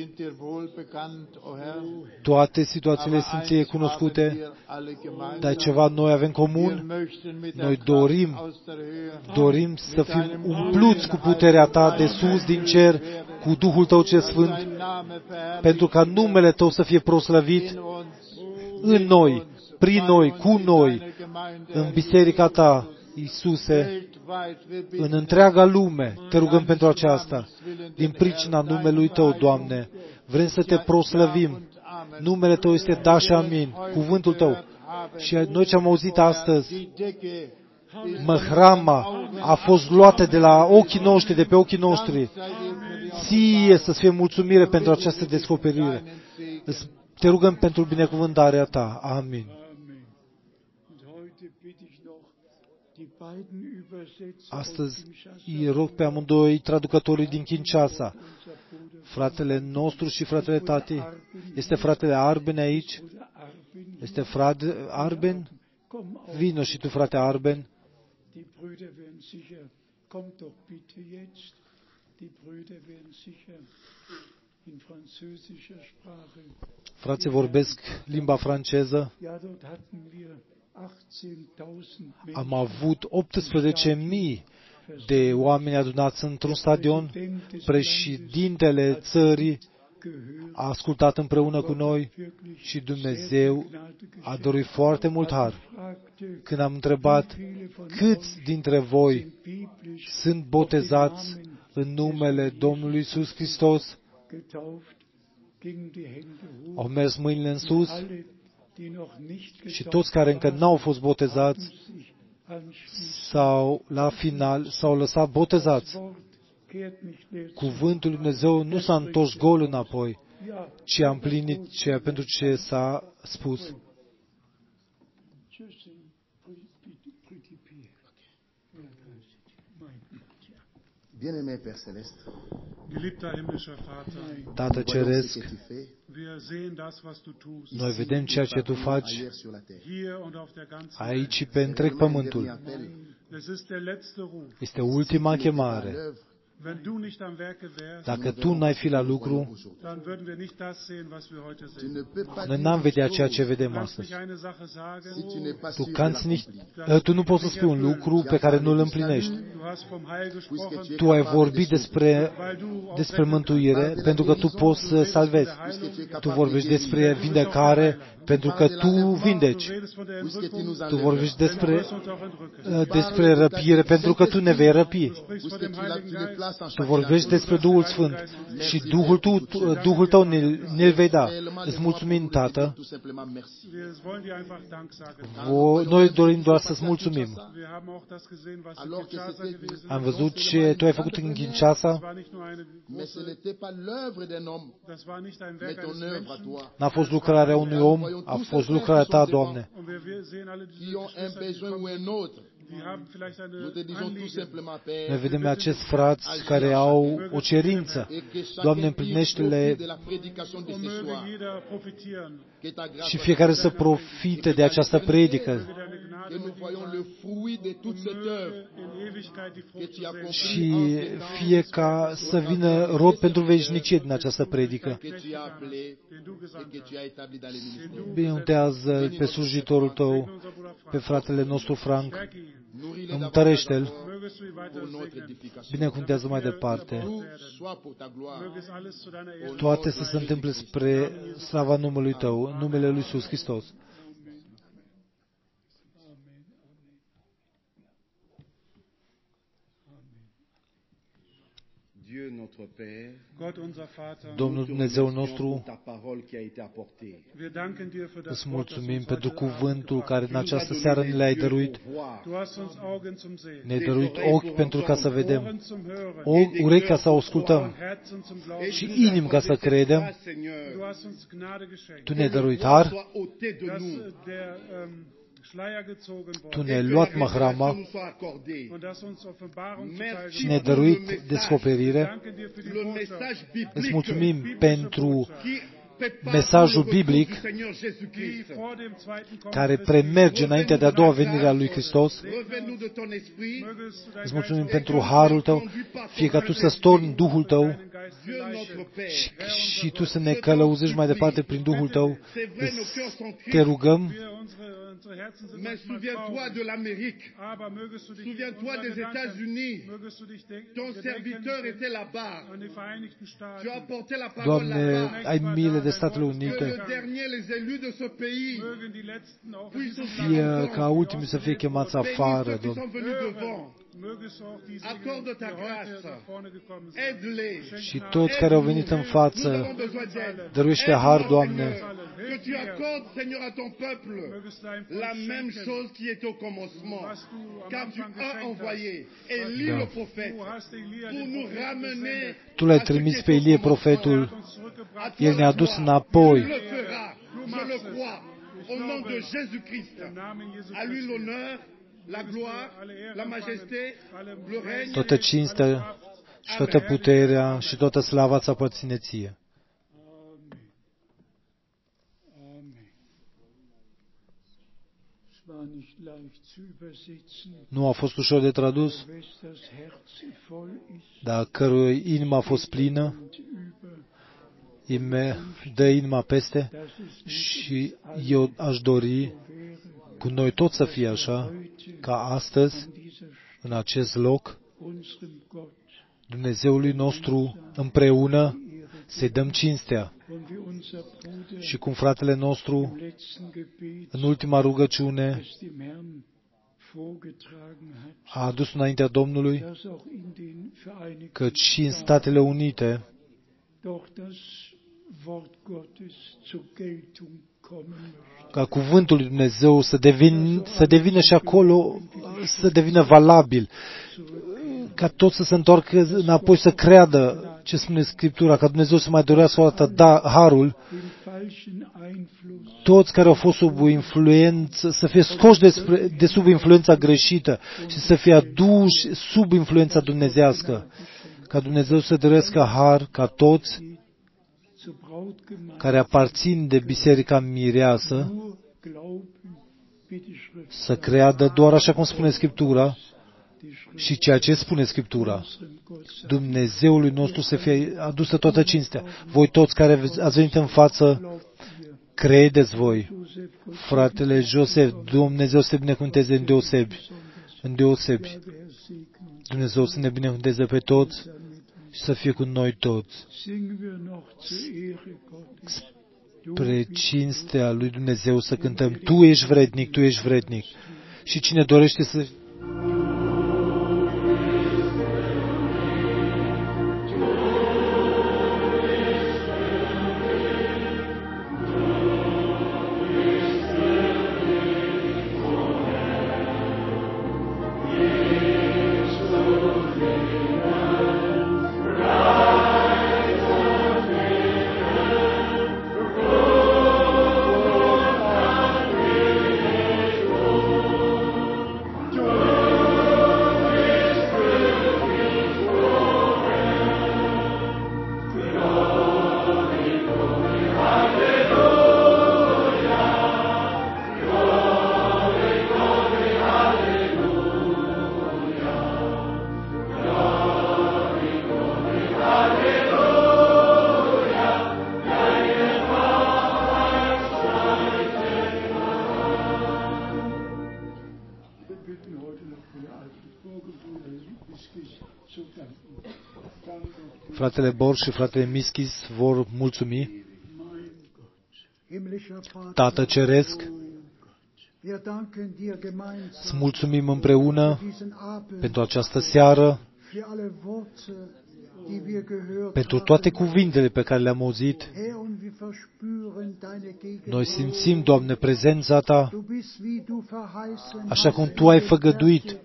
toate situațiile sunt ție cunoscute, dar ceva noi avem comun. Noi dorim, dorim să fim umpluți cu puterea ta de sus, din cer, cu Duhul tău cel Sfânt, pentru ca numele tău să fie proslăvit în noi, prin noi, cu noi, în biserica ta, Iisuse, în întreaga lume. Te rugăm pentru aceasta. Din pricina numelui Tău, Doamne, vrem să Te proslăvim. Numele Tău este da și amin. Cuvântul Tău. Și noi ce am auzit astăzi, măhrama a fost luată de la ochii noștri, de pe ochii noștri. Ție să-ți fie mulțumire pentru această descoperire. Te rugăm pentru binecuvântarea Ta. Amin. Astăzi îi rog pe amândoi traducătorii din Kinshasa, fratele nostru și fratele tati. Este fratele Arben aici? Este frate Arben? Vino și tu, frate Arben. Frații vorbesc limba franceză. Am avut optsprezece mii de oameni adunați într-un stadion. Președintele țării a ascultat împreună cu noi și Dumnezeu a dăruit foarte mult har. Când am întrebat câți dintre voi sunt botezați în numele Domnului Iisus Hristos, au mers mâinile în sus și toți care încă n-au fost botezați sau la final s-au lăsat botezați. Cuvântul Lui Dumnezeu nu s-a întors gol înapoi, ci a împlinit ceea pentru ce s-a spus. Tată Ceresc, noi vedem ceea ce Tu faci aici și pe întreg pământul. Este ultima chemare. Dacă Tu n-ai fi la lucru, noi n-am vedea ceea ce vedem astăzi. Tu, canți nici, tu nu poți să spui un lucru pe care nu-l împlinești. Tu ai vorbit despre, despre mântuire pentru că Tu poți să salvezi. Tu vorbești despre vindecare pentru că Tu vindeci. Tu vorbești despre, despre răpire, pentru că Tu ne vei răpi. Tu vorbești despre Duhul Sfânt și Duhul, tu, Duhul Tău ne, ne-l vei da. Îți mulțumim, Tată. Noi dorim doar să-ți mulțumim. Am văzut ce Tu ai făcut în Kinshasa. N-a fost lucrarea unui om, a fost lucrarea Ta, Doamne. Noi vedem acest frați care au o cerință. Doamne, împlinește-le și fiecare să profite de această predică. Și fie ca să vină rod pentru veșnicie din această predică. Binecuvântează pe slujitorul Tău, pe fratele nostru Frank. Întărește-l. Binecuvântează mai departe. Toate să se întâmple spre slava numelui Tău, în numele Lui Iisus Hristos. Domnul Dumnezeu nostru, îți mulțumim pentru cuvântul care în această seară ne l-ai dăruit. Ne-ai dăruit ochi pentru ca să vedem, urechi ca să ascultăm și inimi ca să credem. Tu ne-ai dăruit har. Tu ne-ai luat mahrama și ne-ai dăruit descoperire. Îți mulțumim pentru mesajul biblic care premerge înainte de a doua venire a lui Hristos. Îți mulțumim pentru harul Tău, fie ca Tu să storni Duhul Tău și, și Tu să ne călăuzești mai departe prin Duhul Tău. Te rugăm. Mais souviens-toi de l'Amérique, souviens-toi des États-Unis, ton serviteur était là-bas, tu as apporté la parole Doamne, ai milă de Statele que Unite. le dernier, les élus de ce pays, Fie ca ultimii să fie chemați afară, ceux qui Doamne. sont venus devant. Accorde ta grâce, aide-les. Și toți care au venit în față, dăruiește har, Doamne. Que tu accordes, Seigneur, à ton peuple la même chose qui était au commencement, car tu as envoyé Élie le prophète pour nous ramener. Tu l-ai trimis pe Ilie profetul, el ne-a dus înapoi. Il le fera, je le crois, au nom de Jésus-Christ. À lui l'honneur, la gloire, la majesté, le règne. Toată cinstea și toată puterea și toată slava ți aparține Ție. Nu a fost ușor de tradus, dar cărui inima a fost plină, dă inima peste și eu aș dori cu noi toți să fie așa, ca astăzi, în acest loc, Dumnezeului nostru împreună să-i dăm cinstea. Și cum fratele nostru, în ultima rugăciune, a adus înaintea Domnului, căci și în Statele Unite ca cuvântul lui Dumnezeu să, devin, să devină și acolo, să devină valabil, ca toți să se întoarcă înapoi, să creadă ce spune Scriptura, ca Dumnezeu să mai dorească o dată da harul, toți care au fost sub influență, să fie scoși despre, de sub influența greșită și să fie aduși sub influența dumnezească, ca Dumnezeu să dorească har, ca toți care aparțin de Biserica Mireasă să creadă doar așa cum spune Scriptura și ceea ce spune Scriptura. Dumnezeului nostru să fie adusă toată cinstea. Voi toți care ați venit în față, credeți voi. Fratele Joseph, Dumnezeu să te binecuvânteze în deosebi. În deosebi. Dumnezeu să ne binecuvânteze pe toți și să fie cu noi toți. spre cinstea lui Dumnezeu să cântăm: Tu ești vrednic, Tu ești vrednic. Și cine dorește să fratele Bor și fratele Mischis vor mulțumi. Tată Ceresc, îți mulțumim împreună pentru această seară, pentru toate cuvintele pe care le-am auzit. Noi simțim, Doamne, prezența Ta, așa cum Tu ai făgăduit.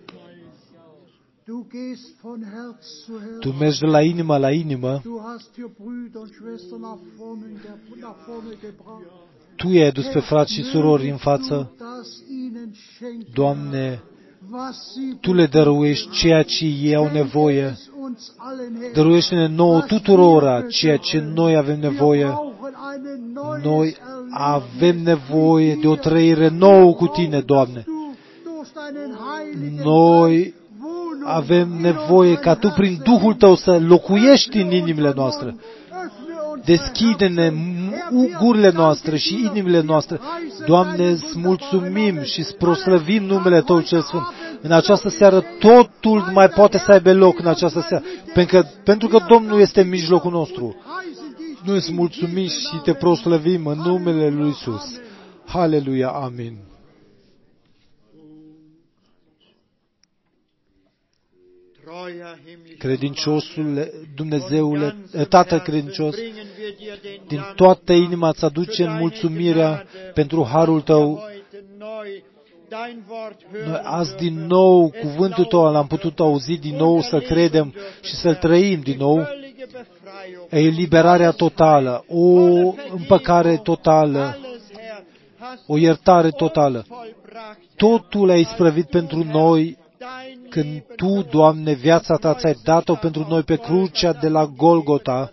Tu mergi de la inimă la inimă. Tu i-ai adus pe frați și surori în față. Doamne, Tu le dăruiești ceea ce ei au nevoie. Dăruiește-ne nouă tuturora ceea ce noi avem nevoie. Noi avem nevoie de o trăire nouă cu Tine, Doamne. Noi avem nevoie ca Tu, prin Duhul Tău, să locuiești în inimile noastre. Deschide-ne gurile noastre și inimile noastre. Doamne, îți mulțumim și îți proslăvim numele Tău cel Sfânt. În această seară totul mai poate să aibă loc în această seară, pentru că, pentru că Domnul este în mijlocul nostru. Noi îți mulțumim și Te proslăvim în numele Lui Iisus. Haleluia, amin. Credinciosul Dumnezeule, Tată credincios, din toată inima îți aducem mulțumirea pentru harul Tău. Noi azi din nou cuvântul Tău l-am putut auzi din nou, să credem și să-l trăim din nou. Eliberarea totală, o împăcare totală, o iertare totală. Totul ai isprăvit pentru noi când Tu, Doamne, viața Ta ți-ai dat-o pentru noi pe crucea de la Golgota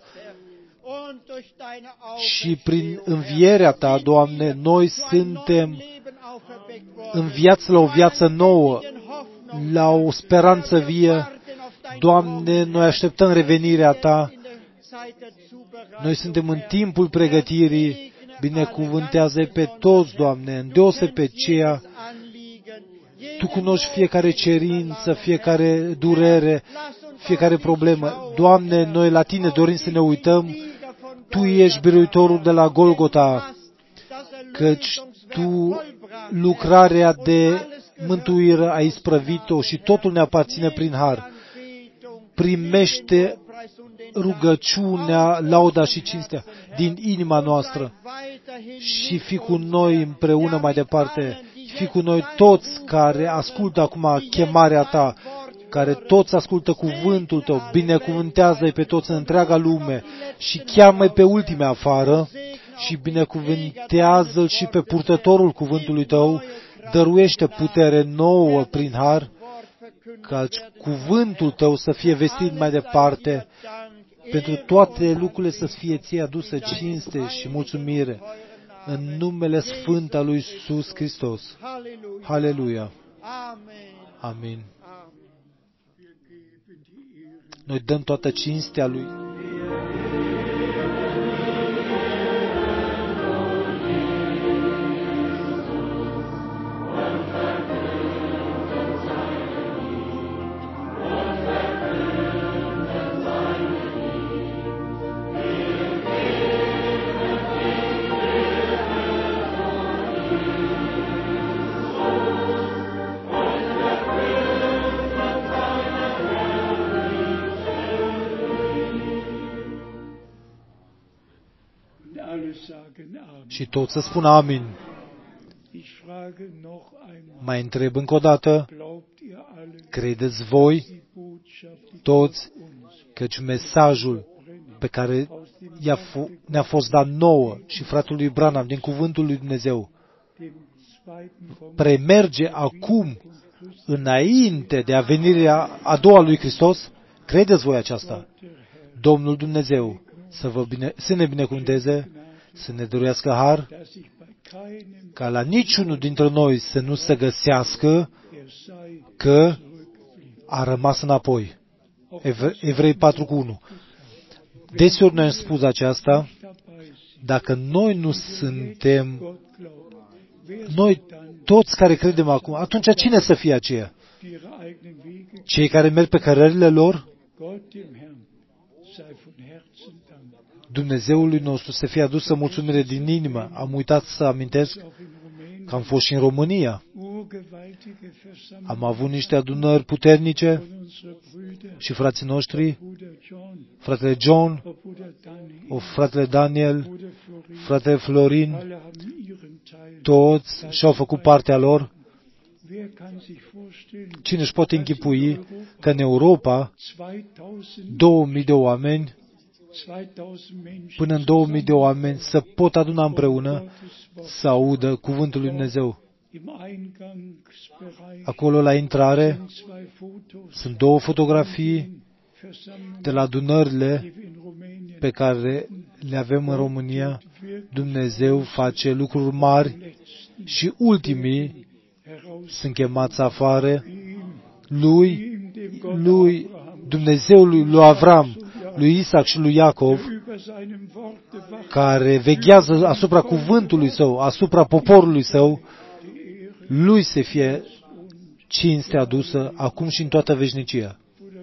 și prin învierea Ta, Doamne, noi suntem înviați la o viață nouă, la o speranță vie. Doamne, noi așteptăm revenirea Ta. Noi suntem în timpul pregătirii. Binecuvântează-i pe toți, Doamne, îndeoseb pe ceea. Tu cunoști fiecare cerință, fiecare durere, fiecare problemă. Doamne, noi la Tine dorim să ne uităm. Tu ești biruitorul de la Golgota, căci Tu lucrarea de mântuire ai isprăvit-o și totul ne aparține prin har. Primește rugăciunea, lauda și cinstea din inima noastră și fii cu noi împreună mai departe. Fii cu noi toți care ascultă acum chemarea Ta, care toți ascultă cuvântul Tău. Binecuvântează-i pe toți în întreaga lume și cheamă-i pe ultime afară și binecuvântează-l și pe purtătorul cuvântului Tău. Dăruiește putere nouă prin har, ca cuvântul Tău să fie vestit mai departe, pentru toate lucrurile să fie Ție aduse cinste și mulțumire. În numele sfânt al lui Iisus Hristos. Haleluia. Amin. Noi dăm toată cinstea lui. Amen. Și toți să spună amin. Mai întreb încă o dată, credeți voi toți căci mesajul pe care i-a f- ne-a fost dat nouă și fratelui Branham din Cuvântul lui Dumnezeu premerge acum înainte de avenirea a doua lui Hristos? Credeți voi aceasta? Domnul Dumnezeu să, vă bine, să ne binecuvânteze, să ne dăruiască har, ca la niciunul dintre noi să nu se găsească că a rămas înapoi. Evrei patru cu unu. Deseori noi am spus aceasta, dacă noi nu suntem, noi toți care credem acum, atunci cine să fie aceea? Cei care merg pe cărările lor? Dumnezeului nostru să fie adusă mulțumire din inimă. Am uitat să amintesc că am fost și în România. Am avut niște adunări puternice și frații noștri, fratele John, o fratele Daniel, fratele Florin, toți și-au făcut partea lor. Cine își poate închipui că în Europa două mii de oameni, până în două mii de oameni să pot aduna împreună să audă Cuvântul lui Dumnezeu. Acolo la intrare sunt două fotografii de la adunările pe care le avem în România. Dumnezeu face lucruri mari și ultimii sunt chemați afară. Lui, lui, Dumnezeului lui Avram, lui Isaac și lui Iacov, care veghează asupra cuvântului său, asupra poporului său, lui să fie cinste adusă acum și în toată veșnicia.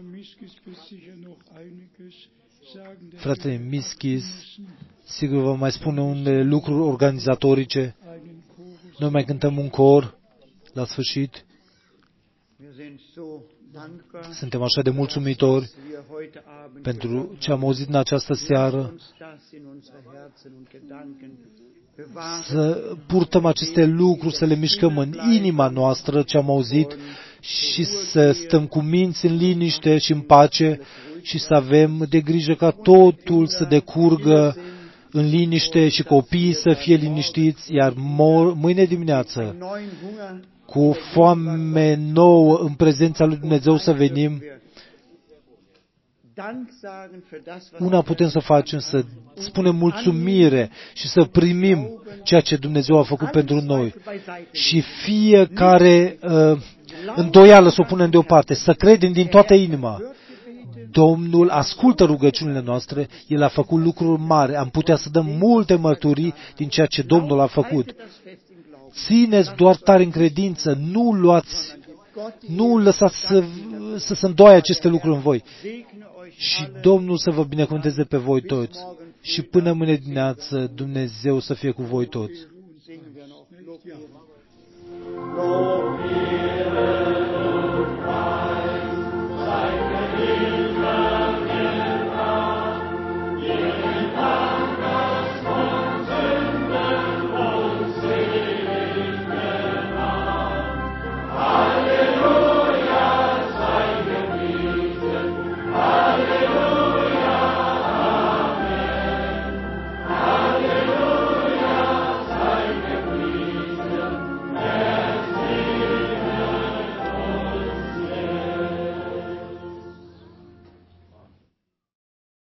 Fratele Mischis, sigur vă mai spune unele lucruri organizatorice. Noi mai cântăm un cor la sfârșit. Suntem așa de mulțumitori pentru ce am auzit în această seară, să purtăm aceste lucruri, să le mișcăm în inima noastră, ce am auzit, și să stăm cu minți în liniște și în pace și să avem de grijă ca totul să decurgă în liniște și copiii să fie liniștiți, iar mâine dimineață, cu o foame nouă în prezența lui Dumnezeu să venim. Una putem să facem, să spunem mulțumire și să primim ceea ce Dumnezeu a făcut pentru noi. Și fiecare uh, îndoială să o punem deoparte, să credem din toată inima. Domnul ascultă rugăciunile noastre, El a făcut lucruri mari, am putea să dăm multe mărturii din ceea ce Domnul a făcut. Țineți doar tare în credință, nu luați, nu lăsați să, să se îndoaie aceste lucruri în voi. Și Domnul să vă binecuvânteze pe voi toți. Și până mâine dimineață, Dumnezeu să fie cu voi toți.